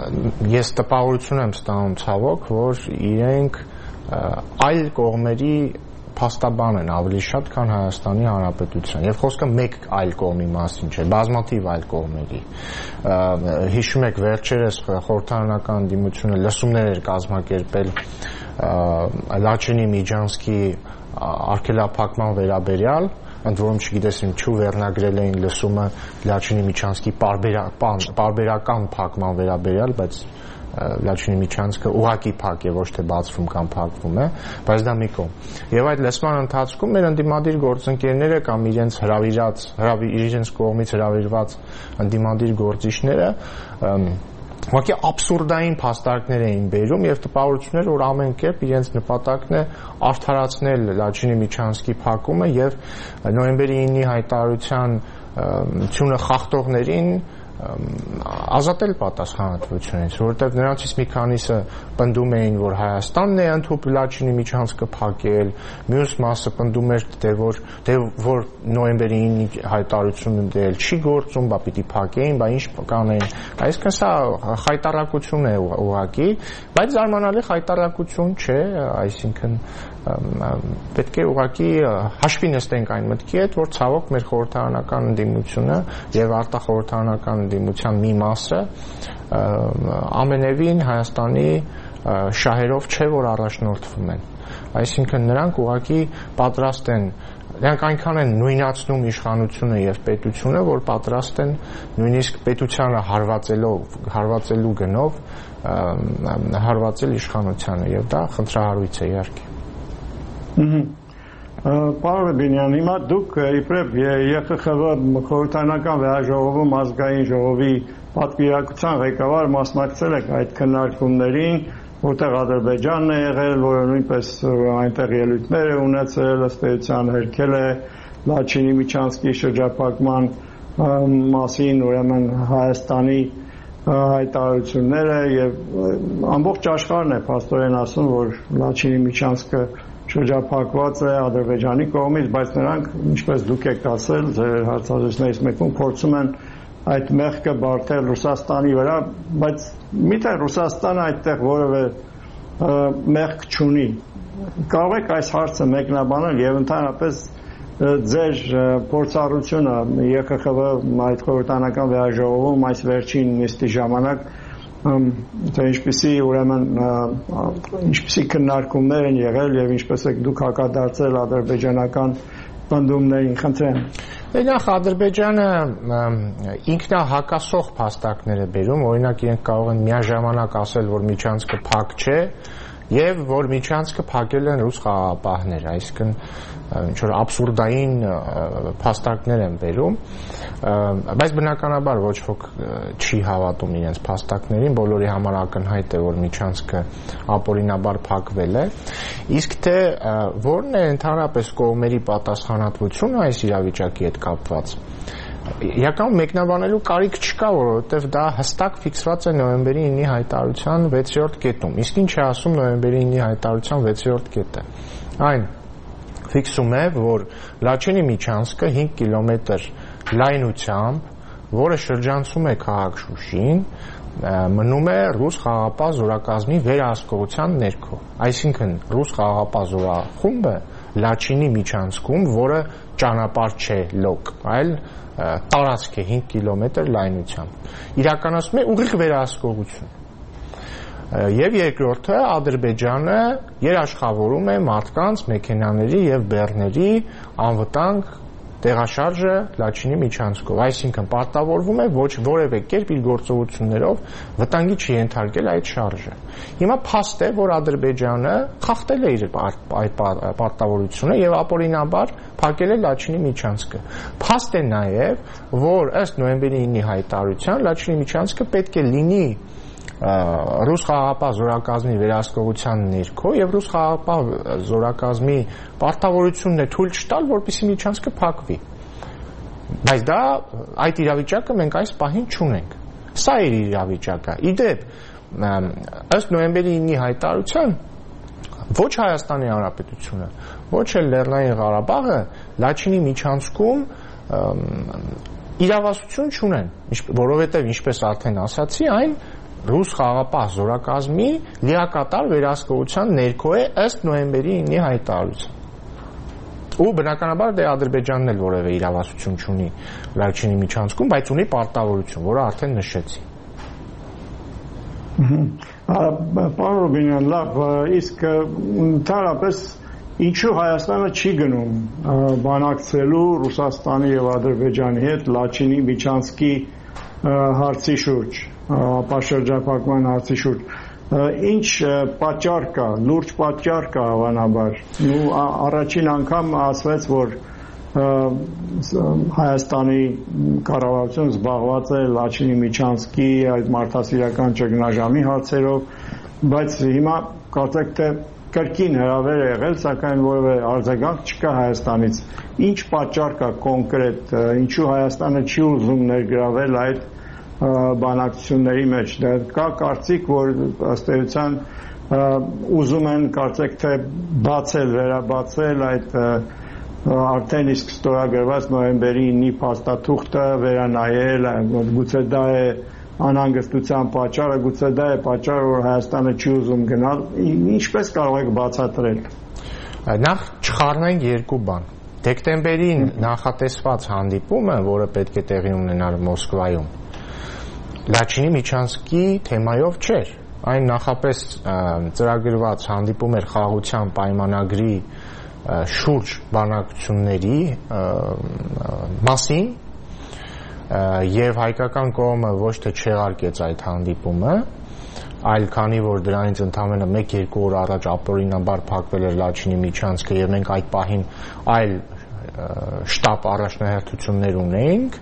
ես տպավորություն եմ ստանում ցավոք, որ իրենք այլ կողմերի փաստաբան են ավելի շատ, քան Հայաստանի Հանրապետության։ Եվ խոսքը մեկ այլ կողմի մասին չէ, բազմաթիվ այլ կողմերի։ Հիշում եք վերջերս խորհրդարանական ընդդիմությունը լսումներ էր կազմակերպել Լաչինի Միջանցքի արգելափակման վերաբերյալ, ընդ որում չգիտես ինչու վերնագրել էին լսումը Լաչինի Միջանցքի պարբերական փակման վերաբերյալ, բայց Լաչինի Միջանցքը ուղղակի փակ է, ոչ թե բացվում կամ փակվում է, բայց դա մի կողմ։ Եվ այդ լսման ընթացքում մեր ընդդիմադիր գործընկերները կամ իրենց կողմից հրավիրված ընդդիմադիր գործիչները ուղղակի աբսուրդային փաստարկներ էին բերում եւ տպավորություն էր, որ ամեն կերպ իրենց նպատակն է արդարացնել Լաչինի Միջանցքի փակումը եւ նոյեմբերի 9-ի հայտարարության ցյունը խախտողներին ազատել պատասխանատվությունից, որովհետև նրանցից մի քանիսը պնդում էին, որ Հայաստանն է ընդհանուր Լաչինի Միջանցքը փակել, մյուս մասը պնդում էր, որ նոյեմբերի 9-ի հայտարարությունը դել չի գործում, բա պիտի փակեին, բա ինչ կանեն։ Այսինքն սա խայտառակություն է ուղղակի, բայց զարմանալի խայտառակություն չէ, այսինքն պետք է ուղղակի հաշվի նստենք այն մտքի հետ, որ ցավոք մեր խորհրդարանական ընդդիմությունը եւ արտախորհրդարանական ընդդիմության մի մասը ամենևին Հայաստանի շահերով չէ, որ առաջնորդվում են։ Այսինքն նրանք ուղղակի պատրաստ են, նրանք այնքան են նույնացնում իշխանությունը եւ պետությունը, որ պատրաստ են նույնիսկ պետությանը հարվածելու գնով հարվածել իշխանությանը եւ դա խնդրահարույց է իհարկե։ Պարոն Բենյան, հիմա դուք իբրև ԵԽԽՎ խորհրդարանական վեհաժողովում ազգային ժողովի պատվիրակության ղեկավար մասնակցել եք այդ քննարկումներին, որտեղ Ադրբեջանն է եղել, որը նույնպես այնտեղ ելույթներ է ունեցել, ըստ էության հերքել է Լաչինի Միջանցքի շրջափակման մասին, ուրեմն Հայաստանի հայտարարությունները եւ ամբողջ աշխարհն է փաստորեն ասում, որ Լաչինի Միջանցքը շրջափակված է Ադրբեջանի կողմից, բայց նրանք, ինչպես դուք եք ասել, ձեր հարցազրույցներից մեկում փորձում են այդ մեղքը բարթել Ռուսաստանի վրա, բայց միթե Ռուսաստանը այդտեղ որևէ մեղք չունի։ Կարող եք այս հարցը մեկնաբանել եւ ընդհանրապես ձեր փորձառությունը ԵԽԽՎ այդ խորհրդարանական վեհաժողովում այս վերջին նիստի ժամանակ ինչպիսի ուրեմն ինչպիսի քննարկումներ են եղել եւ ինչպես եք դուք հակադարձել ադրբեջանական պնդումներին, խնդրեմ։ Նախ Ադրբեջանը ինքնահակասող փաստարկներ է բերում, օրինակ իրենք կարող են միաժամանակ ասել, որ Միջանցքը փակ չէ եւ որ Միջանցքը փակել են ռուս խաղաղապահներ, այսինքն ինչ որ աբսուրդային փաստարկներ են բերում, բայց բնականաբար ոչ ոք չի հավատում իրենց փաստարկներին, բոլորի համար ակնհայտ է, որ Միջանցքը ապօրինաբար փակվել է, իսկ թե որն է ընդհանրապես կողմերի պատասխանատվությունը այս իրավիճակի հետ կապված, իրականում մեկնաբանելու կարիք չկա, որովհետև դա հստակ ֆիքսված է նոյեմբերի 9-ի հայտարարության 6-րդ կետում։ Իսկ ինչ է ասում նոյեմբերի 9-ի հայտարարության 6-րդ կետը։ Այն ֆիքսում է, որ Լաչինի Միջանցքը 5 կիլոմետր լայնությամբ, որը շրջանցում է քաղաք Շուշին, մնում է ռուս խաղաղապահ զորակազմի վերահսկողության ներքո։ Այսինքն ռուս խաղաղապահ զորախումբը Լաչինի Միջանցքում, որը ճանապարհ չէ լոկ, այլ տարածք է 5 կիլոմետր լայնությամբ, իրականացնում է ուղիղ վերահսկողություն։ Եվ երկրորդը Ադրբեջանը երաշխավորում է մարդկանց, մեքենաների եւ բեռների անվտանգ տեղաշարժը Լաչինի Միջանցքով, այսինքն պարտավորվում է ոչ որևէ կերպ իր գործողություններով վտանգի չենթարկել այդ շարժը։ Հիմա փաստ է, որ Ադրբեջանը խախտել է իր այդ պարտավորությունը եւ ապօրինաբար փակել է Լաչինի Միջանցքը։ Փաստ է նաեւ, որ ըստ նոյեմբերի 9-ի հայտարարության Լաչինի Միջանցքը պետք է լինի ռուս խաղաղապահ զորակազմի վերահսկողության ներքո եւ ռուս խաղաղապահ զորակազմի պարտավորությունն է թույլ չտալ, որպեսզի Միջանցքը փակվի։ Բայց դա այդ իրավիճակը մենք այս պահին չունենք։ Սա է իրավիճակը։ Իդեպ, ըստ նոյեմբերի 9-ի հայտարարության ոչ Հայաստանի Հանրապետությունը, ոչ էլ Լեռնային Ղարաբաղը Լաչինի Միջանցքում իրավասություն չունեն, որովհետեւ ինչպես արդեն ասացի, այն ռուս խաղապահ զորակազմի լիակատար վերահսկողության ներքո է ըստ նոյեմբերի 9-ի հայտարարության։ Ու բնականաբար դե Ադրբեջանն էլ որևէ իրավասություն չունի Լաչինի միջանցքում, բայց ունի պարտավորություն, որը արդեն նշեցի։ Պարոն Ռուբինյան, լավ, իսկ ընդհանրապես ինչու Հայաստանը չի գնում բանակցելու Ռուսաստանի եւ Ադրբեջանի հետ Լաչինի միջանցքի հարցի շուրջ, ապաշրջափակման հարցի շուրջ։ Ինչ պատճառ կա, լուրջ պատճառ կա հավանաբար։ Առաջին անգամ ասվեց, որ Հայաստանի կառավարությունը զբաղված է Լաչինի միջանցքի այդ մարդասիրական ճգնաժամի հարցերով, բայց հիմա կարծեք թե կրկին հրավեր է եղել, սակայն որևէ արձագանք չկա Հայաստանից։ Ինչ պատճառ կա կոնկրետ, ինչու Հայաստանը չի ուզում ներգրավել այդ բանակցությունների մեջ։ Կա կարծիք, որ ըստ էության ուզում են կարծեք թե վերաբացել այդ արդեն իսկ ստորագրված նոյեմբերի 9-ի փաստաթուղթը, վերանայել, գուցե դա է անհանգստության պատճառը, գուցե դա է պատճառը, որ Հայաստանը չի ուզում գնալ։ Ինչպես կարող եք բացատրել։ Նախ չխառնենք երկու բան։ Դեկտեմբերին նախատեսված հանդիպումը, որը պետք է տեղի ունենար Մոսկվայում, Լաչինի միջանցքի թեմայով չէր։ Այն նախապես ծրագրված հանդիպում էր խաղաղության պայմանագրի շուրջ բանակցությունների մասին, եւ հայկական կողմը ոչ թե չեղարկեց այդ հանդիպումը, այլ քանի որ դրանից ընդամենը 1-2 օր առաջ ապօրինաբար փակվել էր Լաչինի միջանցքը եւ մենք այդ պահին այլ շտաբ առաջնահերթություններ ունեինք,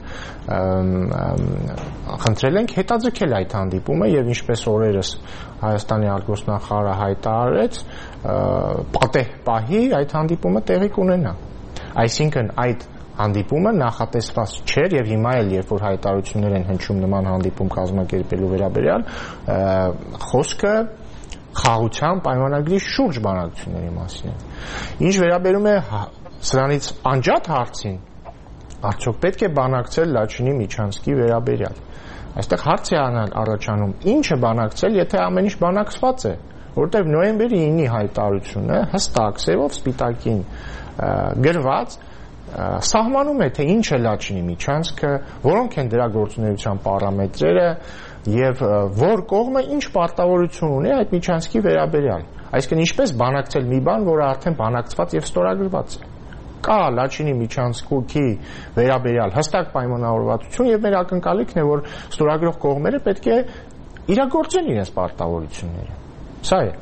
խնդրել ենք հետաձգել այդ հանդիպումը եւ ինչպես օրերս Հայաստանի արտգործնախարարը հայտարարեց, պատեհ պահի այդ հանդիպումը տեղի կունենա։ Այսինքն այդ հանդիպումը նախատեսված չէր եւ հիմա էլ երբ որ հայտարարություններ են հնչում նման հանդիպում կազմակերպելու վերաբերյալ, խոսքը խաղաղության պայմանագրի շուրջ բանակցությունների մասին է։ Ինչ վերաբերում է սրանից անջատ հարցին, արդյոք պետք է բանակցել Լաչինի միջանցքի վերաբերյալ։ Այստեղ հարց է առաջանում, ինչը բանակցել, եթե ամեն ինչ բանակցված է, որտեղ նոյեմբերի 9-ի հայտարարությունը հստակ սևով սպիտակին գրված սահմանում է, թե ինչ է Լաչինի միջանցքը, որոնք են դրա գործունեության պարամետրերը եւ որ կողմը ինչ պարտավորություն ունի այդ միջանցքի վերաբերյալ։ Այսինքն ինչպես բանակցել մի բան, որը արդեն բանակցված եւ ստորագրված է։ Կա Լաչինի միջանցքի վերաբերյալ հստակ պայմանավորվածություն եւ մեր ակնկալիքն է, որ ստորագրող կողմերը պետք է իրագործեն իրենց պարտավորությունները։ Սա է։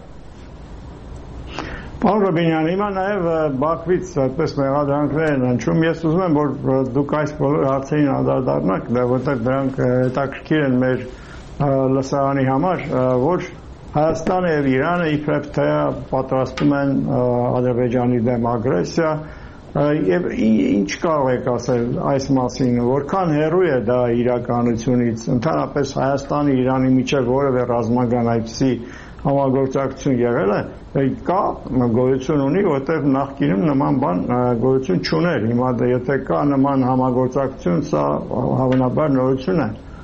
Պարոն Ռուբինյան, հիմա նաև Բաքվից այդպես մեղադրանքներ են հնչում։ Ես ուզում եմ, որ դուք այս բոլոր հարցերին անդրադառնաք, որտեղ դրանք հետաքրքիր են մեր լսարանի համար, որ Հայաստանը եւ Իրանը իբրև թե պատրաստում են Ադրբեջանի դեմ ագրեսիա, եւ ինչ կարող եք ասել այս մասին, որքան հեռու է դա իրականությունից, ընդհանրապես Հայաստանի Իրանի միջև որևէ ռազմական այդպիսի համագործակցություն եղել է, կա գոյություն ունի, որտեղ նախկինում նման բան գոյություն չուներ։ Հիմա եթե կա նման համագործակցություն, սա հավանաբար նորություն է։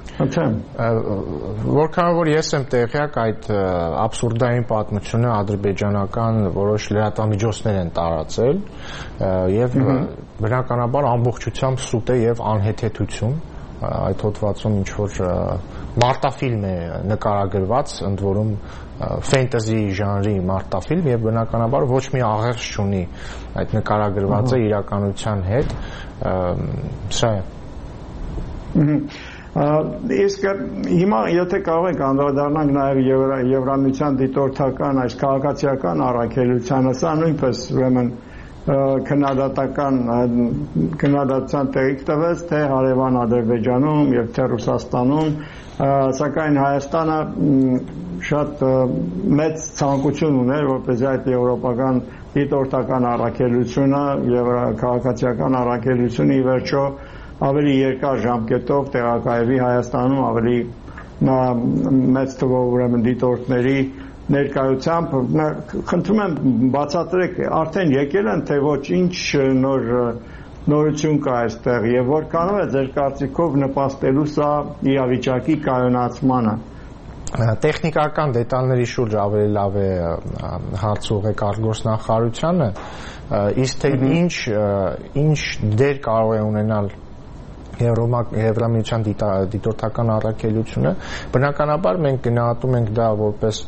Որքան որ ես եմ տեղյակ, այդ աբսուրդային պատմությունը ադրբեջանական որոշ լրատվամիջոցներ են տարածել եւ բնականաբար ամբողջությամբ սուտ է եւ անհեթեթություն այդ հոդվածում ինչ որ մարտաֆիլմ է նկարագրված, ընդ որում ֆենտեզի ժանրի մարտաֆիլմ եւ բնականաբար ոչ մի աղերս չունի այդ նկարագրվածը իրականության հետ, սա է։ Իսկ հիմա եթե կարող եք անդրադառնանք նաև Եվրամիության դիտորդական այս քաղաքացիական առաքելությանը, սա նույնպես ուրեմն քննադատության տեղիք տվեց թե հարևան Ադրբեջանում եւ թե Ռուսաստանում, սակայն Հայաստանը շատ մեծ ցանկություն ուներ, որպեսզի այդ եվրոպական դիտորդական առաքելությունը եւ քաղաքացիական առաքելությունը ի վերջո ավելի երկար ժամկետով տեղակայվի Հայաստանում, ավելի մեծ թվով ուրեմն դիտորդների ներկայությամբ։ Խնդրում եմ բացատրեք, արդեն եկել են թե ոչ, ինչ նորություն կա այստեղ եւ որքանով է ձեր կարծիքով նպաստելու սա իրավիճակի կայունացմանը։ տեխնիկական դետալների շուրջ ավելի լավ է հարց ուղղեք արտգործնախարարությանը, իսկ թե ինչ դեր կարող է ունենալ Եվրամիության դիտորդական առաքելությունը, բնականաբար մենք գնահատում ենք դա որպես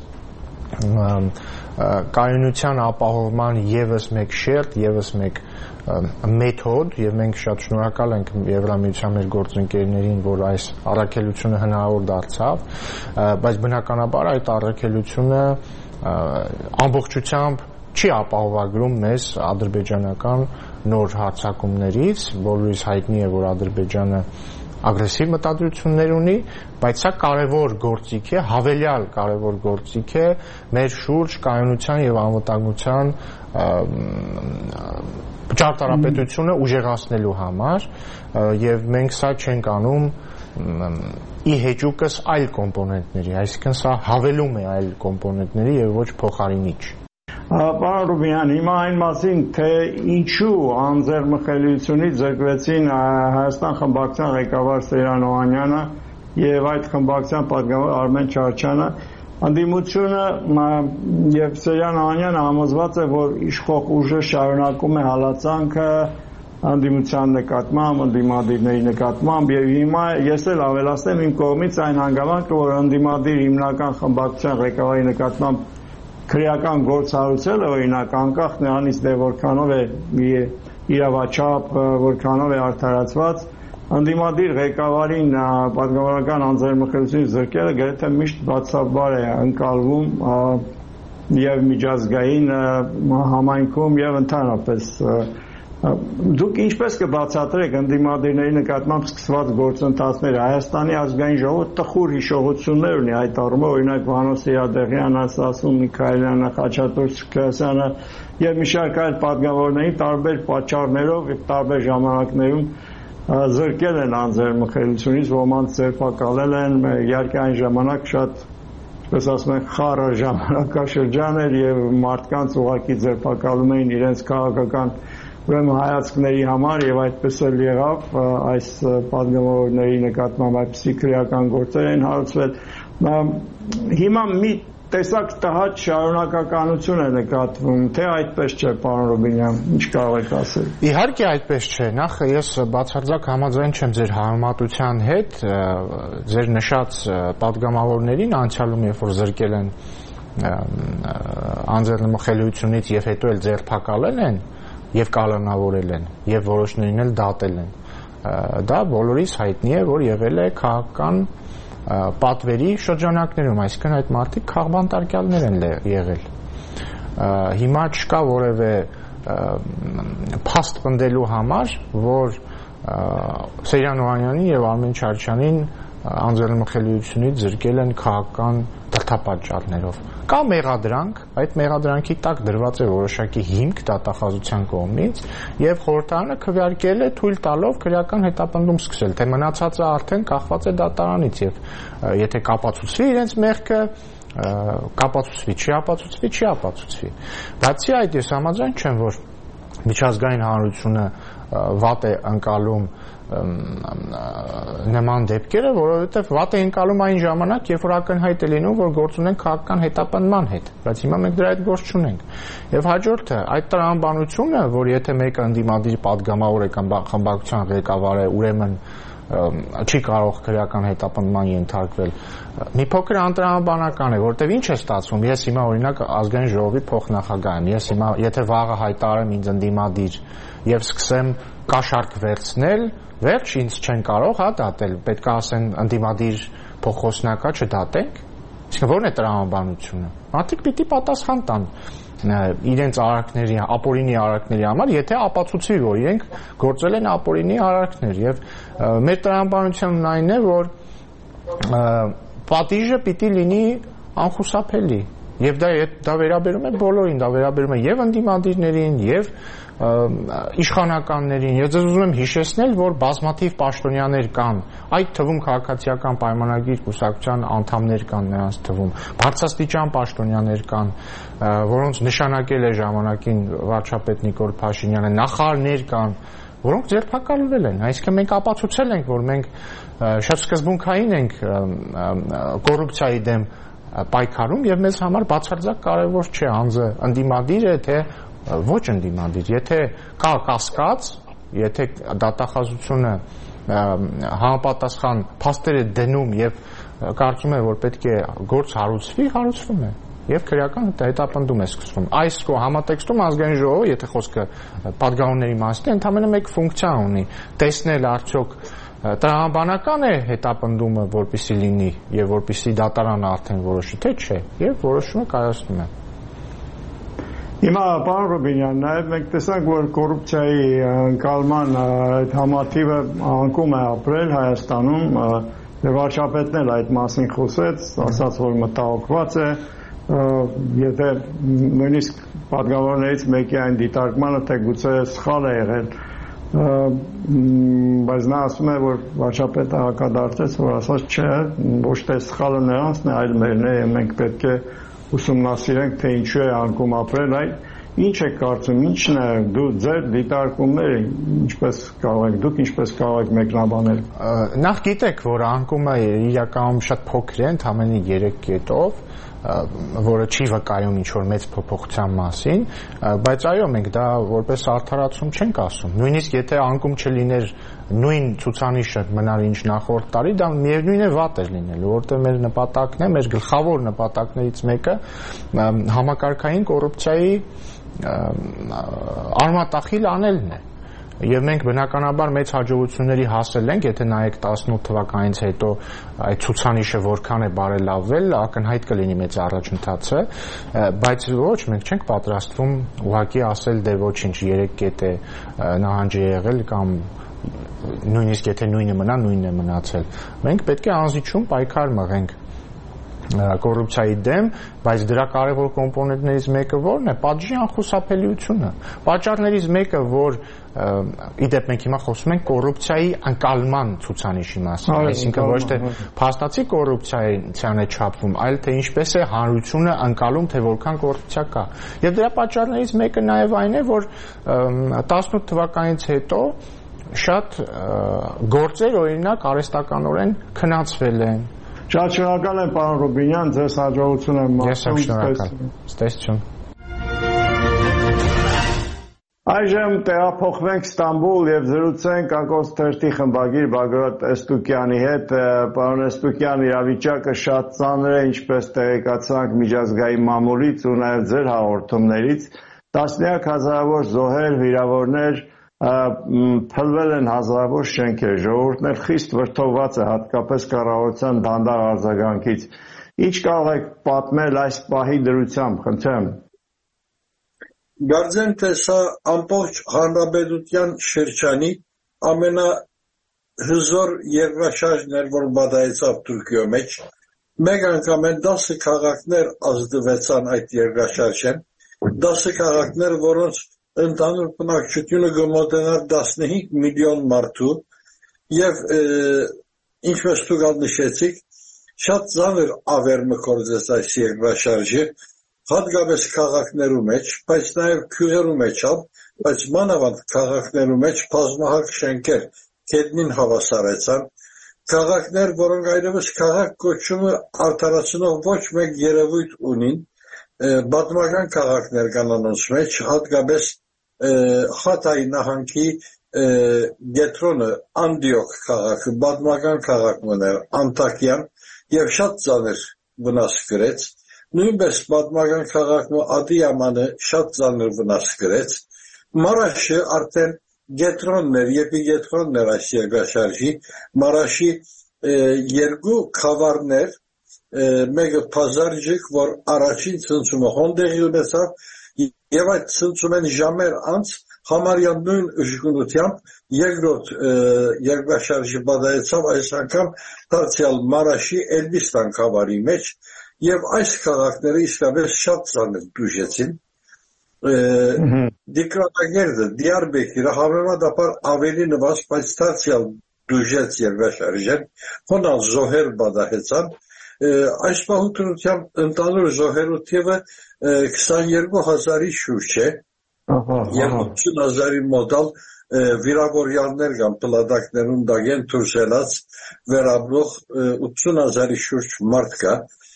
կայունության ապահովման եւս մեկ շերտ, եւս մեկ մեթոդ, եւ մենք շատ շնորհակալ ենք Եվրամիության մեր գործընկերներին, որ այս առաքելությունը հնարավոր դարձավ, բայց բնականաբար այդ առաքելությունը ամբողջությամբ չի ապահովագրում մեզ ադրբեջանական նոր հարձակումներից, որից հայտնի է, որ Ադրբեջանը ագրեսիվ մտադրություններ ունի, բայց սա կարևոր գործիք է, հավելյալ կարևոր գործիք է մեր շուրջ կայունության եւ անվտանգության ճարտարապետությունը ուժեղացնելու համար, եւ մենք սա չենք անում ի հեճուկս այլ կոմպոնենտների, այսինքն սա հավելում է այլ կոմպոնենտների եւ ոչ փոխարինիչ։ Պարոն Ռուբինյան, հիմա այն մասին, թե ինչու անձեռնմխելիությունից զրկվեցին Հայաստան խմբակցության ղեկավար Սեյրան Օհանյանը եւ այդ խմբակցության պատգամավոր Արմեն Չարչյանը, ընդդիմությունը եւ Սեյրան Օհանյանը համոզված է, որ իշխող ուժը շարունակում է հալածանքը ընդդիմության նկատմամբ, ընդդիմադիրների նկատմամբ եւ հիմա ես էլ ավելացնեմ իմ կողմից այն հանգամանքը, որ ընդդիմադիր հիմնական խմբակցության ղեկավարի նկատմամբ քրեական գործ հարուցելը, օրինակ, անկախ նրանից դե որքանով է իրավաչափ, որքանով է արդարացված, ընդդիմադիր ղեկավարին պատգամավորական անձեռնմխելիությունից զրկելը գրեթե միշտ բացաբար է ընկալվում եւ միջազգային համայնքում եւ ընդհանրապես դուք ինչպես կբացատրեք ընդդիմադիրների նկատմամբ սկսված գործընթացները Հայաստանի ազգային ժողովը տխուր հիշողություններ ունի այդ առումով, օրինակ Վանո Սիրադեղյանը, Սասուն Միքայելյանը, Խաչատուր Սարգսյանը եւ մի շարք այլ պատգամավորների տարբեր պատճառներով եւ տարբեր ժամանակներում զրկել են անձեռնմխելիությունից, ոմանց ձերբակալել են, իհարկե այն ժամանակ շատ, ինչպես ասում են, խառը ժամանակաշրջան էր եւ մարդկանց ուղղակի ձերբակալում էին իրենց քաղաքական ուրեմն հայացքների համար եւ այդպես էլ եղավ այս պատգամավորների նկատմամբ այդպիսի քրեական գործեր են հարուցվել հիմա մի տեսակ տհաճ շարունակականություն է նկատվում թե այդպես չէ պարոն Ռուբինյան ինչ կարող եք ասել Իհարկե այդպես չէ նախ ես բացարձակ համաձայն չեմ ձեր համեմատության հետ ձեր նշած պատգամավորներին անցյալում երբ որ զրկել են անձեռնմխելիությունից եւ հետո էլ ձերբակալել են եւ կալանավորել են եւ որոշներին էլ դատել են դա բոլորիս հայտնի է որ եղել է քաղաքական պատվերի շրջանակներում այսինքն այդ մարդիկ քաղբանտարկյալներ են եղել հիմա չկա որևէ փաստ պնդելու համար որ Սեյրան Օհանյանին եւ Արմեն Չարչյանին անձեռնմխելիությունից զրկել են քաղաքական դրդապատճառներով կա մեղադրանք այդ մեղադրանքի տակ դրված է որոշակի հիմք դատախազության կողմից եւ խորհրդարանը քվեարկել է թույլ տալով քրեական հետապնդում սկսել թե մնացածը արդեն կախված է դատարանից եւ եթե կապացուցվի իրենց մեղքը կապացուցվի չի ապացուցվի բացի այդ ես համաձայն չեմ որ միջազգային հանրությունը վատ է ընկալում նման դեպքերը, որովհետև վատ է ընկալում այն ժամանակ, երբ որ ակնհայտ է լինում, որ գործ ունենք քաղաքական հետապնդման հետ, բայց հիմա մենք դրա հետ գործ չունենք։ Եվ հաջորդը, այդ տրամաբանությունը, որ եթե մեկը ընդդիմադիր падգամավոր է կամ խմբակցության ղեկավար է, ուրեմն չի կարող քրեական հետապնդման ենթարկվել։ Մի փոքր անտրամաբանական է, որտեվ ինչ է ստացվում։ Ես հիմա օրինակ ազգային ժողովի փոխնախագահ եմ։ Ես հիմա եթե վաղը հայտարարեմ ինձ ընդդիմադիր եւ սկսեմ կաշառք վերցնել, վերջ ինձ չեն կարող դատել, պետք է ասեն ընդդիմադիր փոխոսնակա չդատենք։ Իսկ ո՞րն է տրամաբանությունը։ Մարդիկ պիտի պատասխան տան իրենց արարքների, ապօրինի արարքների համար, եթե ապացուցվի, որ իրենք գործել են ապօրինի արարքներ եւ մեր տրամաբանությունն այն է, որ պատիժը պիտի լինի անխուսափելի եւ դա վերաբերում է բոլորին, դա վերաբերում է եւ ընդդիմադիրներին եւ իշխանականներին եւ ես ուզում եմ հիշեցնել որ բազմաթիվ պաշտոնյաներ կան այդ թվում քաղաքացիական պայմանագիր կուսակցության անդամներ կան նրանց թվում բարձրաստիճան պաշտոնյաներ կան որոնց նշանակել է ժամանակին վարչապետ Նիկոլ Փաշինյանը նախարարներ կան որոնք ձերբակալվել են։ Այսինքն մենք ապացուցել ենք, որ մենք շատ սկզբունքային ենք կոռուպցիայի դեմ պայքարում եւ մեզ համար բացարձակ կարեւոր չէ անձը ընդդիմադիր է թե ոչ ընդդիմադիր, եթե կա կասկած, եթե դատախազությունը համապատասխան փաստեր է դնում եւ կարծում է, որ պետք է գործ հարուցվում է եւ քրեական հետապնդում է սկսվում։ Այս համատեքստում ազգային ժողովը, եթե խոսքը падգամավորների մասին է, ընդհանրապես մեկ ֆունկցիա ունի՝ տեսնել արդյոք տրամաբանական է հետապնդումը, որպեսզի լինի եւ որպեսզի դատարանը արդեն որոշի, թե չէ, եւ որոշումը կայացնում է։ Հիմա պարոն Ռուբինյան, նաև մենք տեսանք, որ կոռուպցիայի ընկալման այդ համաթիվը անկում է ապրել Հայաստանում եւ վարչապետն էլ այդ մասին խոսեց, ասաց, որ մտահոգված է, եթե նույնիսկ падգամավորներից մեկի այն դիտարկմանը, թե գուցե սխալ է եղել, բայց նա ասում է, որ վարչապետը հակադարձեց, որ ասաց չէ, ոչ թե սխալը նրանցն է, այլ մերն է, եւ մենք պետք է ուսումնասիրենք, թե ինչու է անկում ապրել, ինչ եք կարծում, ինչն է ձեր դիտարկումները, դուք ինչպես կարող եք մեկնաբանել։ Նախ գիտեք, որ անկումը իրականում շատ փոքր է, ընդամենը 3 կետով, որը չի վկայում ինչ-որ մեծ փոփոխության մասին, բայց այո, մենք դա որպես արդարացում չենք ասում։ Նույնիսկ եթե անկում չլիներ նույն ցուցանիշը մնար ինչ նախորդ տարի, դա միևնույն է վատ էր լինելու, որտեղ մեր նպատակն է, մեր գլխավոր նպատակներից մեկը համակարգային կոռուպցիայի արմատախիլ անելն է։ Եվ մենք բնականաբար մեծ հաջողությունների հասել ենք, եթե նայեք 18 թվականից հետո այդ ցուցանիշը որքան է բարելավվել, ակնհայտ կլինի մեծ առաջընթացը, բայց ոչ, մենք չենք պատրաստվում ուղղակի ասել դե ոչինչ 3 կետ է նահանջ է եղել կամ նույնիսկ եթե նույնը մնա, նույնն է մնացել։ Մենք պետք է անզիջում պայքար մղենք կոռուպցիայի դեմ, բայց դրա կարևոր կոմպոնենտներից մեկը ո՞րն է, պատժի անխուսափելիությունը։ Պատճառներից մեկը, որ իդեպ մենք հիմա խոսում ենք կոռուպցիայի ընկալման ցուցանիշի մասին, այսինքն ոչ թե փաստացի կոռուպցիան է չափվում, այլ թե ինչպես է հանրությունը ընկալում, թե որքան կոռուպցիա կա։ Եվ դրա պատճառներից մեկը նաև այն է, որ 18 թվականից հետո շատ գործեր օրինակ արհեստականորեն քննացվել են։ Շատ շնորհակալ եմ պարոն Ռուբինյան, ձեզ հաջողություն եմ մաղթում։ Ես եմ շնորհակալ։ Ստեսություն։ Այժմ տեղափոխվենք Ստամբուլ եւ զրուցենք Ակոս թերթի խմբագիր Բագրատ Էստուկյանի հետ։ Պարոն Էստուկյան, իրավիճակը շատ ծանր է, ինչպես տեղեկացանք միջազգային մամուլից ու նաեւ ձեր հաղորդումներից։ Տասնյակ հազարավոր զոհեր, վիրավորներ, փլվել են հազարավոր շենքեր, ժողովուրդն էլ խիստ վրդովված է, հատկապես կառավարության դանդաղ արձագանքից։ Ինչ կարող եք պատմել այս պահի դրությամբ, խնդրեմ։ Գարձեմ, թե սա ամբողջ հանրապետության շրջանի ամենահզոր երկրաշարժն էր, որ բադայեցավ Թուրքիո մեջ։ Մեկ անգամ են 10 քաղաքներ ազդվեցան այդ երկրաշարժին, 10 քաղաքներ, որոնց ընդհանուր բնակչությունը գմոտենար 15 միլիոն մարդու եւ ինչպես դուք նշեցիք, շատ ծանր ավերմը կորձեց այս երկրաշարժը, հատկապես քաղաքներու մեջ, բայց նաեւ քյուղերու մեջ, բայց մանավանդ քաղաքներու մեջ բազմահարկ շենքեր քետնին հավասարեցան, քաղաքներ, որոնք այլևս քաղաք կոչումը արդարացնող ոչ մեկ երևույթ ունին, պատմական քաղաքներ կան անոնց մեջ, հատկապես Խաթայի նահանգի Գետրոնը, Անդիոք քաղաքը, պատմական քաղաք մներ, Անտակյան եւ շատ ծանր վնաս կրեց, նույնպես պատմական քաղաքը Ադիամանը շատ ծանր վնաս կրեց, Մարաշը արդեն Գետրոններ, Եպիգետրոններ այս երկրաշարժի, Մարաշի երկու խավարներ, մեկը Փազարջիկ, որ առաջին ցնցումը հոնդեղի ունեցավ, եւ այդ ցնցումեն ժամեր անց համարյա նույն ուժգնությամբ երկրորդ երկրաշարժի բադայեցավ այս անգամ դարձյալ Մարաշի Էլբիստան խավարի մեջ եւ այս քաղաքները իսկապես շատ ծանր դժեցին Դիկրատագերդը Դիարբեկիրը համեմատաբար ավելի նվազ, բայց դարձյալ դժեց երկրաշարժին, հոնալ զոհեր բադայեցան այս պահությամբ ընդհանուր զոհերու թիվը 22,000-ի շուրջ է, եւ 80,000-ի մոտ վիրավորյալներ կան պլադակներում դագեն դուրս ելած վերաբրող 80,000-ի շուրջ մարդ կա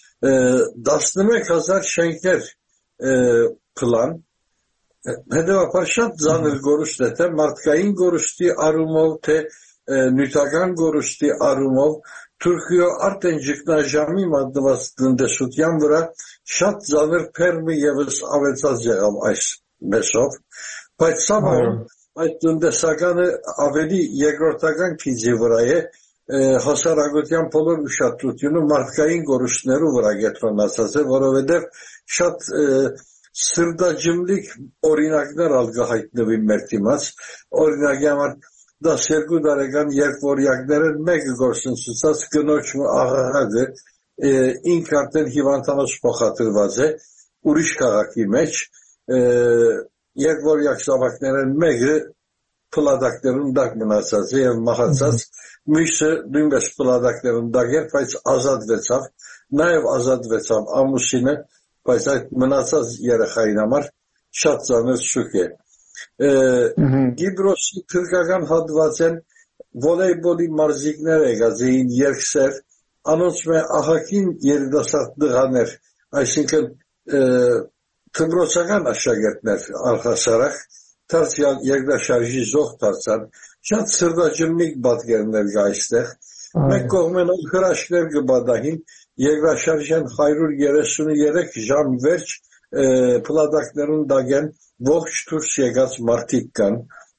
11,000 շենքեր պլան հետևաբար շատ ծանր գորուստ է թե մարդկային գորուստի առումով թե նյութական գորուստի առումով Թուրքիո արդեն ճգնաժամի մատնված տնտեսության վրա շատ ծանր փերմը եւս ավելացած եղավ այս մեսով բայց սակայն այդ տնտեսականը ավելի երկրորդական քիզի վրա է հասարակության բոլոր ուշադրությունը մարդկային գորուստներու վրա կենտրոնացած է որովհետեւ շատ սրդաջմլիկ օրինակներ ալ գահիտնվի մեր դիմաց օրինակի համար 12 տարեկան երկվորյակներն մեկը գործընծած կնոջ աղաղակը ինք արդեն հիվանդանոց փոխադրված է ուրիշ քաղաքի մեջ երկվորյակ զավակներն մեկը պլադակներում դակ մնացած է եւ մահացած մյուսը նույնպես պլադակներում դակ էր բայց ազատվեցավ նաեւ ազատվեցավ ամուսինը բայց այդ մնացած երեխային համար շատ ծանր շոկ է Գիբրոսի թուրքական հատվածեն վոլեյբոլի մարզիկներ եղած էին երկսեր անոնց մե ահագին երիտասարդ տղաներ այսինքն դպրոցական աշակերտներ առհասարակ դարձյալ երկրաշարժի զոհ դարձան շատ սրդաջմլիկ պատկերներ կա այստեղ մեկ կողմեն հրաշքներ կբադահին երկրաշարժյան 133 ժամ վերջ պլադակներուն դագեն ողջ դուրս եկած մարդիկ կան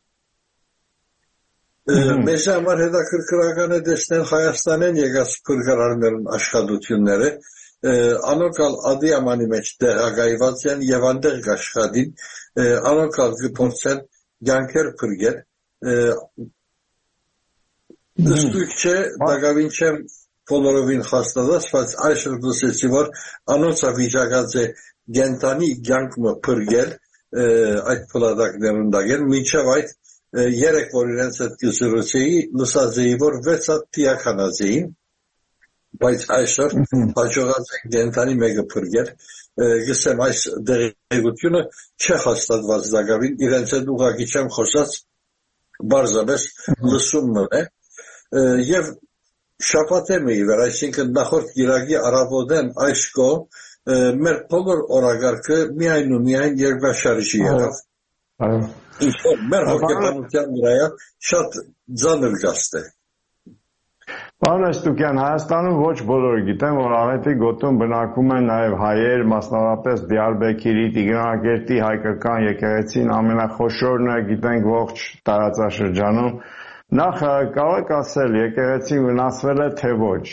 մեզ համար հետաքրքրական է տեսնել Հայաստանեն եկած փրկարարներուն աշխատությունները անոնքալ Ադիամանի մեջ տեղակայված են եւ անտեղ կաշխատին անոնքալ կփորձեն կյանքեր փրկել դստույք չէ դակավին չեմ բոլորովին հաստատած բայց այսօր դասեցի որ անոնց վիճակած է գենտանի կյանքը փրկել այդ պլադակներուն դագեն մինչև այդ երեք որ իրենց այդ գզրոցեի լսած էի որ 6 հատ տիականած էին բայց այսօր հաջողած է գենտանի մեկը փրկել գսեմ այս դեղեցությունը չէ հաստատված դակավին իրենց այդ ուղղակի չեմ խոսած բարձրապես լսումն է եւ շապատեմի վեր այսինքն նախորդ գիրակի առավոտեն այս կողմ մեր բոլոր օրագարկը միայն ու միայն երկրաշարժի եղավ ինչով մեր հոգեբանության վրա շատ ծանր գաստ է Պարոն Ստուկյան, Հայաստանում ոչ բոլորը գիտեն, որ Աղետի գոտում բնակվում են նաև հայեր, մասնավորապես Դիարբեկիրի, Տիգրանակերտի հայկական եկեղեցին ամենախոշորն է, գիտենք ողջ տարածաշրջանում։ Նախ կարող եք ասել, եկեղեցին վնասվել է թե ոչ։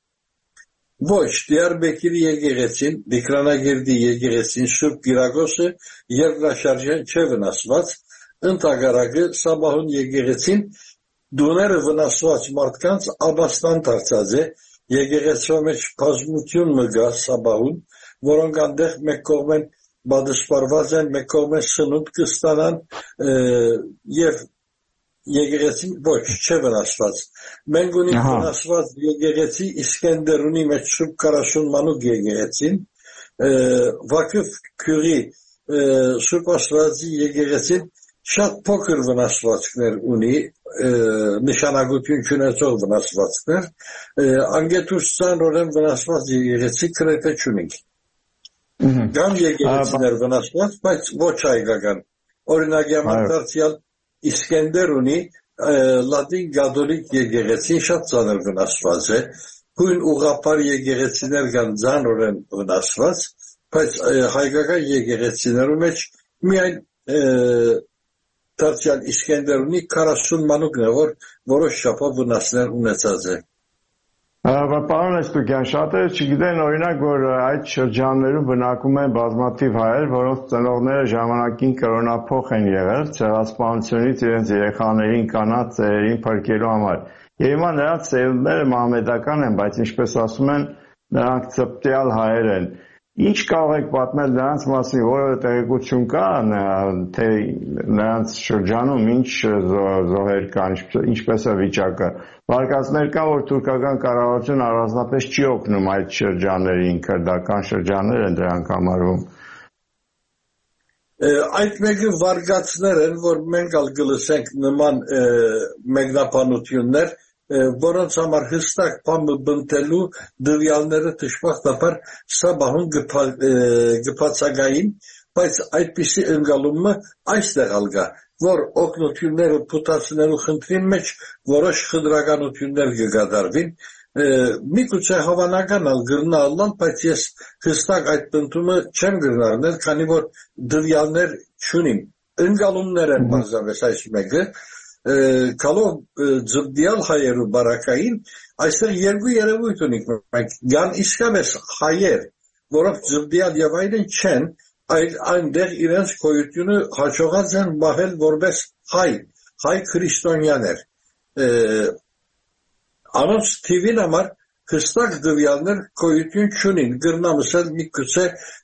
Ոչ, Դիարբեկիրի եկեղեցին, Տիգրանակերտի եկեղեցին, Սուրբ Կիրակոսը երկրաշարժեն չէ վնասված, ընդհակառակը Սաբահուն եկեղեցին Դուները վնասված մարդկանց աբաստան դարձած է, եկեղեցու մեջ բազմություն մգա Սաբահուն, որոնք այնտեղ մեկ կողմեն բադասպարված են, մեկ կողմեն սնունդ կստանան եւ եկեղեցին ոչ չէ վնասված։ Մենք ունենք վնասված եկեղեցի Իսկենդերունի մեջ Սուրբ 40 մանուկ եկեղեցին, Վակիֆ Քյուրի Սուրբ Աստվածի եկեղեցին շատ փոքր վնասվածքներ ունի, նշանակություն չունեցող վնասվածքներ, անգետուս ծանրորեն վնասված եկեղեցի գրեթե չունենք։ Կան եկեղեցիներ վնասված, բայց ոչ հայկական։ Օրինակ համար դարձյալ Իսկենդեր ունի լատին կաթոլիկ եկեղեցին շատ ծանր վնասված է, հույն ուղղափառ եկեղեցիներ կան ծանրորեն վնասված, բայց հայկական եկեղեցիներու մեջ միայն Դարձյալ Իսկենդերունի 40 մանուկն է, որ որոշ շապով վնասներ ունեցած է։ Պարոն Ստուկյան, շատերը չգիտեն օրինակ, որ այդ շրջաններում բնակվում են բազմաթիվ հայեր, որոնց ծնողները ժամանակին կրոնափոխ են եղել, ցեղասպանությունից իրենց երեխաներին, կանանց ծերերին փրկելու համար։ Եվ հիմա նրանց ծերունդները մահմեդական են, բայց ինչպես ասում են, նրանք ծպտյալ հայեր են։ Ինչ կարող եք պատմել նրանց մասին, որը տեղեկություն կա, թե նրանց շրջանում ինչ զոհեր կան, ինչպես է վիճակը։ Վարկածներ կա, որ թուրքական կառավարությունը առանձնապես չի օգնում այդ շրջաններին, քրդական շրջաններ են դրանք համարվում։ Այդ մեկը վարգացներ են, որ մենք գլսենք նման մեկնաբանություններ, որոնց համար հստակ բանը բնտելու դվյալները դժբախտաբար սա բահուն գբացակային, բայց այդպիսի ընկալումը այստեղ ալգա, որ օգնությունները փութացնելու խնդրին մեջ որոշ խնդրականություններ կգադարվին, միգուցե հավանական գրնալան, բայց ես հստակ այդ պնդումը չեմ գրնարնել, քանի որ դվյալներ չունիմ, ընկալումներ են բարձրապես այս մեկը, կալով ձգդյալ հայերու բարակային, այստեղ երկու երևույթ ունենք մենք, գան իսկապես հայեր, որոնք ձգդյալ եւ այլն չեն, այնտեղ իրենց գոյությունը հաջողած են բահել որպես հայ քրիստոնյաներ, անոնց թիվին համար հստակ դվյալներ գոյություն չունին, գրնամսել միգուցե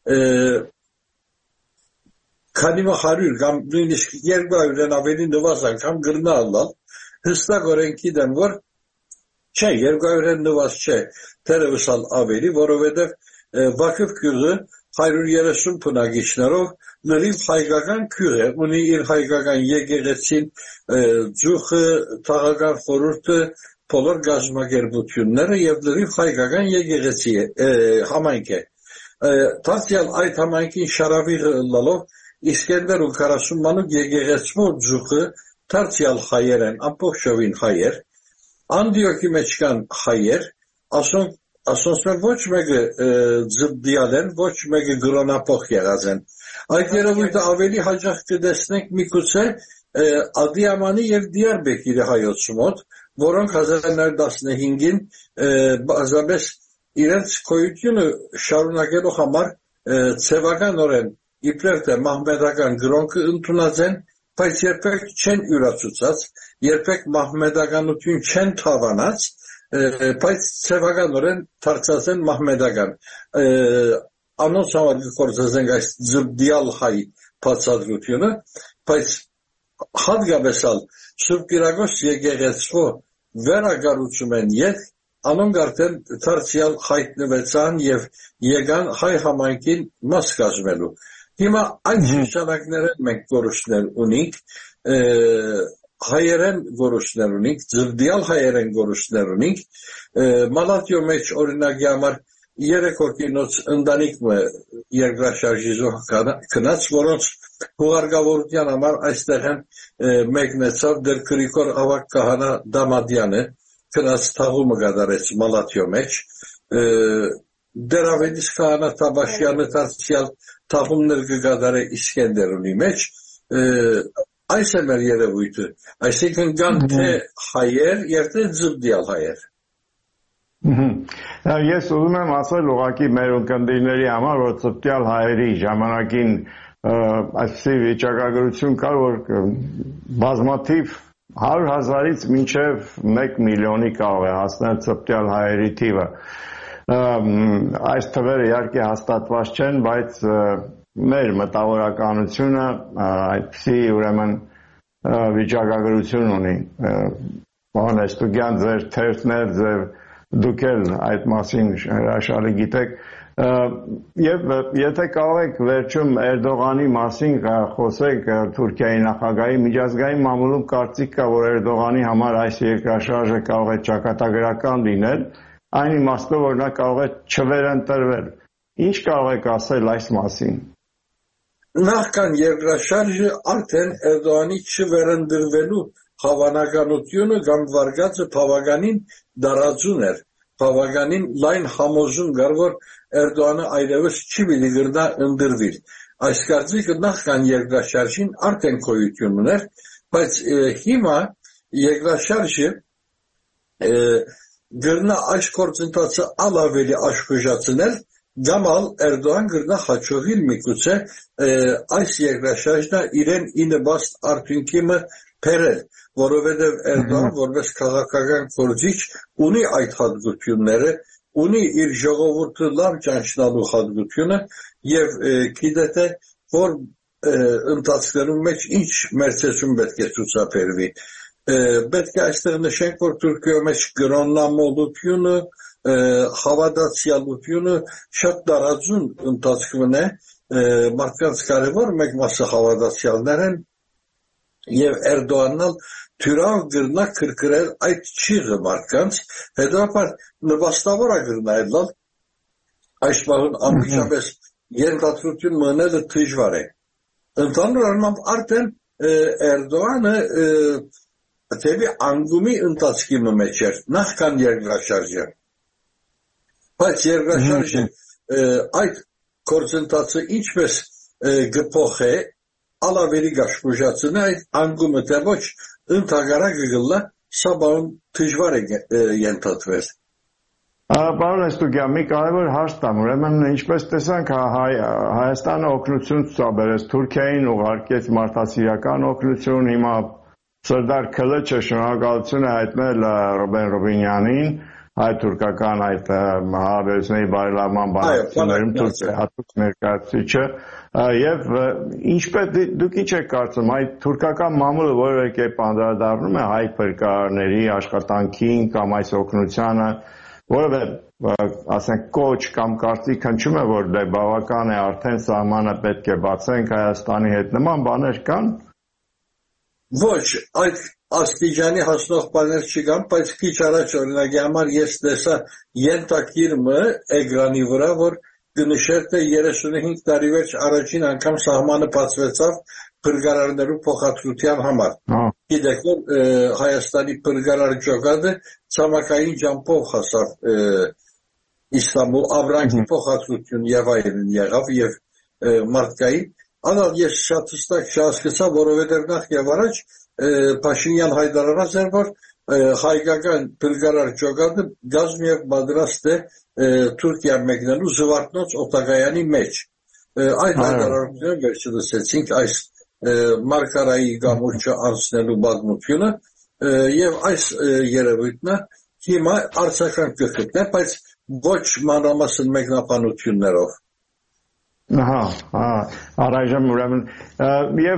քանի 100 կամ նույնիսկ 200-ն ավելի նվազ անգամ գրնալալ, հստակ օրենք գիտեմ, որ չէ, 200-ն նվազ չէ, թերևս ավելի, որովհետև Բաքով գյուղը 130 բնակիչներով լրիվ հայկական գյուղ է, ունի իր հայկական եկեղեցին, ծուխը, թաղական խորհուրդը, բոլոր գազམ་ակերպությունները եւ լրիվ հայկական եկեղեցի է, համայնք է։ Դարձյալ այդ համայնքին շարավիղը լալով Իսկենդեր ու 40 մանուկ եկեղեցու ծուխը դարձյալ հայեր են, ամբողջովին հայեր, Անդիոքի մեջ կան հայեր, ասոնցներ ոչ մեկը ձգդյալ են, ոչ մեկը գրոնապող եղած են։ Այդ երևույթը ավելի հաճախ կտեսնենք միգուցե Ադիամանի եւ Դիարբեկիրի հայոց մոտ, որոնք 1915-ին բազմապես իրենց գոյությունը շարունակելու համար ցևականորեն իբրև թե մահմեդական գրոնքը ընդունած են, բայց երբեք չեն յուրացուցած, երբեք մահմեդականություն չեն թավանած, բայց ցևականորեն դարձած են մահմեդական։ Անոնց համար գործած են այս ձգդյալ հայ բացատրությունը, բայց հատկապես Սուրբ Կիրակոս եկեղեցու վերակառուցում են ետ, անոնք արդեն դարձյալ հայտնվեցան եւ եկան հայ համայնքին մաս կազմելու։ Հիմա այդ շրջանակներն մենք գորոշներ ունենք, հայերեն գորոշներ ունենք, ձգդյալ հայերեն գորոշներ ունենք, Մալաթիո մեջ օրինակի համար 3 հոգինոց ընտանիքը երկրաշարժիզով քնած, որոնց հուղարկավորության համար այստեղ են մեկնեցավ դեր Գրիգոր ավակ քահանա Դամադյանը, քնած թաղումը կատարեց Մալաթիո մեջ, դեր Ավետիս քահանա Թաբաշյանը դարձյալ թաղումներ կկատարե Իսկենդերունի մեջ, այս է մեր երևույթը, այսինքն կան թե հայեր եւ թե ձգդյալ հայեր։ Ես ուզում եմ ասել ուղղակի մեր ունկնդիրների համար, որ ձգդյալ հայերի ժամանակին այսպիսի վիճակագրություն կար, որ բազմաթիվ 100,000-ից մինչև 1 միլիոնի կարող է հասնել ձգդյալ հայերի թիվը։ Այս թվերը իհարկե հաստատված չեն, բայց մեր մտավորականությունը այդպիսի ուրեմն վիճակագրություն ունի։ Պարոն Էստուգյան, ձեր թերթներ, դուք էլ այդ մասին հրաշալի գիտեք, եւ եթե կարող եք վերջում Էրդողանի մասին խոսեք, Թուրքիայի նախագահի միջազգային մամուլում կարծիք կա, որ Էրդողանի համար այս երկրաշարժը կարող է ճակատագրական լինել, այն իմաստով, որ նա կարող է չվերընտրվել։ Ինչ կարող եք ասել այս մասին։ Նախքան երկրաշարժը արդեն Էրդողանի չվերընտրվելու հավանականությունը կամ վարկածը բավականին դարածուն էր, բավականին լայն համոզում կար, որ Էրդողանը այլևս չի պիտի գրնա ընդրվիր։ Այս կարծիքը նախքան երկրաշարժին արդեն գոյություն ուներ, բայց հիմա երկրաշարժը գրնա այս գործընթացը ավելի աշխուժացնել, գամալ Էրդողան գրնա հաջողիլ միգուցե այս երկրաշարժը իրեն ինыбաստ արդյունքիմը բերել, որովհետև Էրդողան որպես քաղաքական գործիչ ունի այդ հատկությունները, ունի իր ժողովուրդը լավ ճանչնալու հատկությունը եւ գիտե թե որ ընթացքներում մեջ ինչ մերձեցում պետք է ցուցաբերվի։ Պետք է այստեղ նշենք, որ Թուրքիո մեջ գրոննամոլությունը, հավատացյալությունը շատ տարածուն ընթացքում է մարդկանց կարևոր մեկ մասը հավատացյալներ են եւ Էրդողանն թյուրավ գրնա քրքրել այդ ճիղը մարդկանց հետո նվաստավոր է գրնայել այս բան ամբողջապես երկաթրություն մնելը դժվար է ընդհանուր առմամբ արդեն Էրդողանը թեպի անգումի ընթացքի մեջ էր նախքան երկրաշարժը բայց երկրաշարժը այդ կորցընթացը ինչպես գփոխե ալավերի գաշուժացնե այդ անգումը թե ոչ ընդհանրակը գլա սա բան դժվար է ենթադրել Պարոն Էստուգյան, մի կարևոր հարց տամ, ուրեմն ինչպես տեսանք Հայաստանը օգնություն ցուցաբերեց Թուրքիային ուղարկեց մարդասիրական օգնություն հիմա Սերդար Քելեչը շնորհակալություն է հայտնել Ռոբեն Ռոբինյանին հայ-թուրքական այդ հարաբերությունների բարելավման բանակցություններում Թուրքիայի հատուկ ներկայացուցիչը եւ ինչպես դուք ինչ եք կարծում այդ թուրքական մամուլը որևէ կերպ անդրադառնում է հայ փրկարարների աշխատանքին կամ այս օգնությանը որովհետեւ ասենք կոչ կամ կարծիք հնչում է որ դե բավական է արդեն սահմանը պետք է բացենք Հայաստանի հետ նման բաներ կան ոչ այդ աստիճանի հասնող բաներ չկան, բայց քիչ առաջ օրինակի համար ես տեսա ենթակիրմը էկրանի վրա, որ կնշեր թե 35 տարի վերջ առաջին անգամ սահմանը բացվեցավ փրկարարներու փոխադրության համար։ Գիտեք, որ Հայաստանի փրկարար ջոկատը ցամաքային ջամփով հասավ Իստանբուլ, Ավրանքի փոխադրություն եւ այլն եղավ եւ մարդկային Անալ ես շատ հստակ չհասկացա, որովհետև նախ եւ առաջ Փաշինյան հայտարարած էր, որ հայկական փրկարար ջոկատը գազམիև պատրաստ է Թուրքիա մեկնելու Զվարթնոց օտագայանի մեջ։ Այդ հայտարարությունը վերջը լսեցինք այս Մարկարայի գամուրջը անցնելու բազմությունը եւ այս երևույթն հիմա արցական կգտնե, բայց ոչ մանրամասն մեկնաբանություններով։ Առայժմ ուրեմն եւ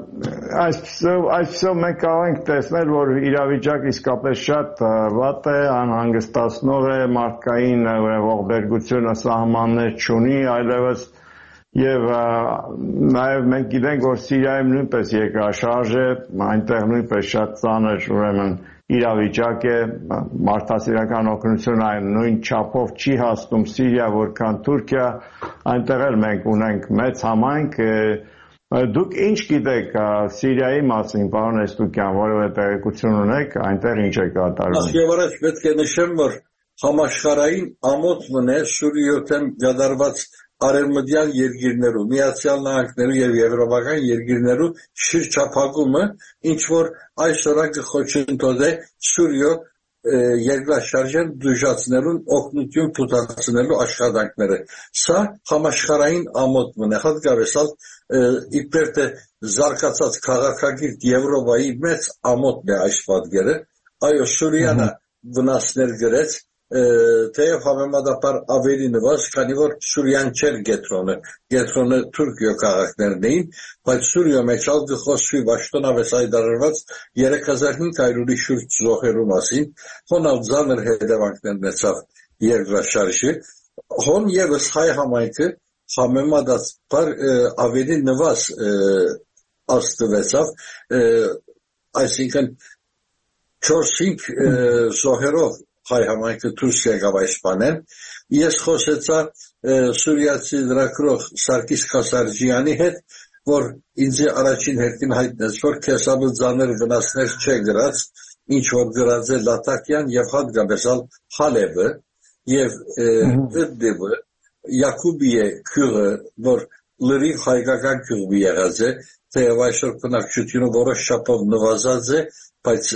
այսպեսով մենք կարող ենք տեսնել որ իրավիճակը իսկապես շատ վատ է անհանգստացնող է մարդկային ողբերգությունը սահմաններ չունի այլևս եւ նաեւ մենք գիտենք որ Սիրիայում նույնպես երկրաշարժ է այնտեղ նույնպես շատ ծանր ուրեմն իրավիճակ է մարդասիրական օգնություն այն նույն չափով չի հասնում Սիրիա որքան Թուրքիա այնտեղ էլ մենք ունենք մեծ համայնք դուք ինչ գիտեք Սիրիայի մասին պարոն Էստուկյան որևէ տեղեկություն ունեք այնտեղ ինչ է կատարվում Եվ առաջ պետք է նշեմ որ համաշխարհային ամոթ մնե Սուրիայում գդարված արևմտյան երկիրներու Միացյալ Նահանգներու եւ եվրոպական երկիրներու շրջափակումը ինչ որ այսօր կխոչընդոտե Սուրիա երկրաշարժեն դժացնելուն օգնություն փութացնելու աշխատանքները սա համաշխարհային ամոթ մնե հատկապես իբր թե զարգացած քաղաքագիր Եվրոպայի մեծ ամոթն է այս պատկերը այո Սուրիանը վնասներ գրեց Թեև համեմատաբար ավելի նվազ, քանի որ Սուրիան չէր գետրոնը Թուրքիո քաղաքներն էին, բայց Սուրիա մեջ ալ գխոսվի Վաշտոնավես հայտարարված 3500-ի շուրջ զոհերու մասին, հոնալ ձանր հետևանքներ ունեցավ երկրաշարժը, հոն եւս հայ համայնքը համեմատաբար ավելի նվազ աստվեցավ, այսինքն 4-5 զոհերով հայ համայնքը դուրս եկավ այս բանեն ես խոսեցա սուրիացի լրագրող Սարգիս Քասարջյանի հետ որ ինձ առաջին հերթին հայտնեց որ քեսաբը ձաներ վնասներ չէ գրած ինչ որ գրած է Լատակյան եւ հատկապես Հալեբը եւ դեպը Յակուբիե քյուրը որ լրիվ հայկական քյուրի եղած է թեև այսօր բնակչությունը որոշ չափով նվազած է բայց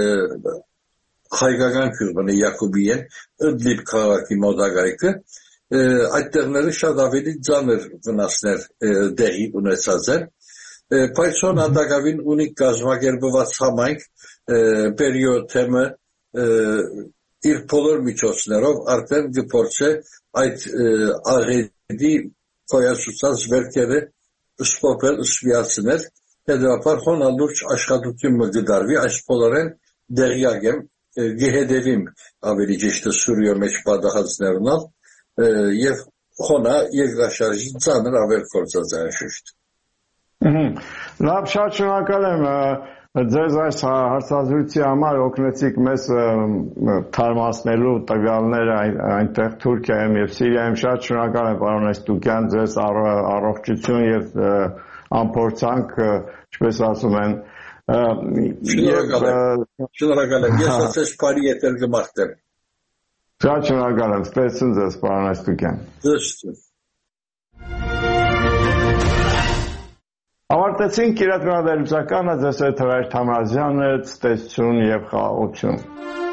հայկական քյուրբանը Յակուբիեն Իդլիբ քաղաքի մոտակայքը այդտեղները շատ ավելի ծանր վնասներ դեղի ունեցած են Պայթոն հատակավին ունի կազմակերպված համայնք պերիոդը իր բոլոր միջոցներով արդեն գործե այդ աղետի կոյացուցած վերքերը սպոպել սվիացնել հետևաբար հոնալուրջ աշխատություն մգդարվի այս բոլորեն դեղյակ եմ գեհդևիմ ավելի ճիշտ Սուրիա մեջ պատահածներնալ եւ խոնա երկրաշարժի ծանր ավերգործած է անշուշտ։ Լավ, շատ շնորհակալ եմ ձեզ այս հարցազրույցի համար, օգնեցիք մեզ թարմացնելու տվյալները այնտեղ Թուրքիայում եւ Սիրիայում։ Շատ շնորհակալ եմ, պարոն Էստուկյան, ձեզ առողջություն եւ անփորձանք, ինչպես ասում են։ Շնորհակալ եմ, ես ասես բարի եթեր կմաղթեմ։ Շատ շնորհակալ եմ, սպասում ձեզ, պարոն Էստուկյան։ Ավարտեցինք իրադարձականը, ձեզ հետ Հրայր Թամրազյանն է, ցտեսություն եւ խաղաղություն։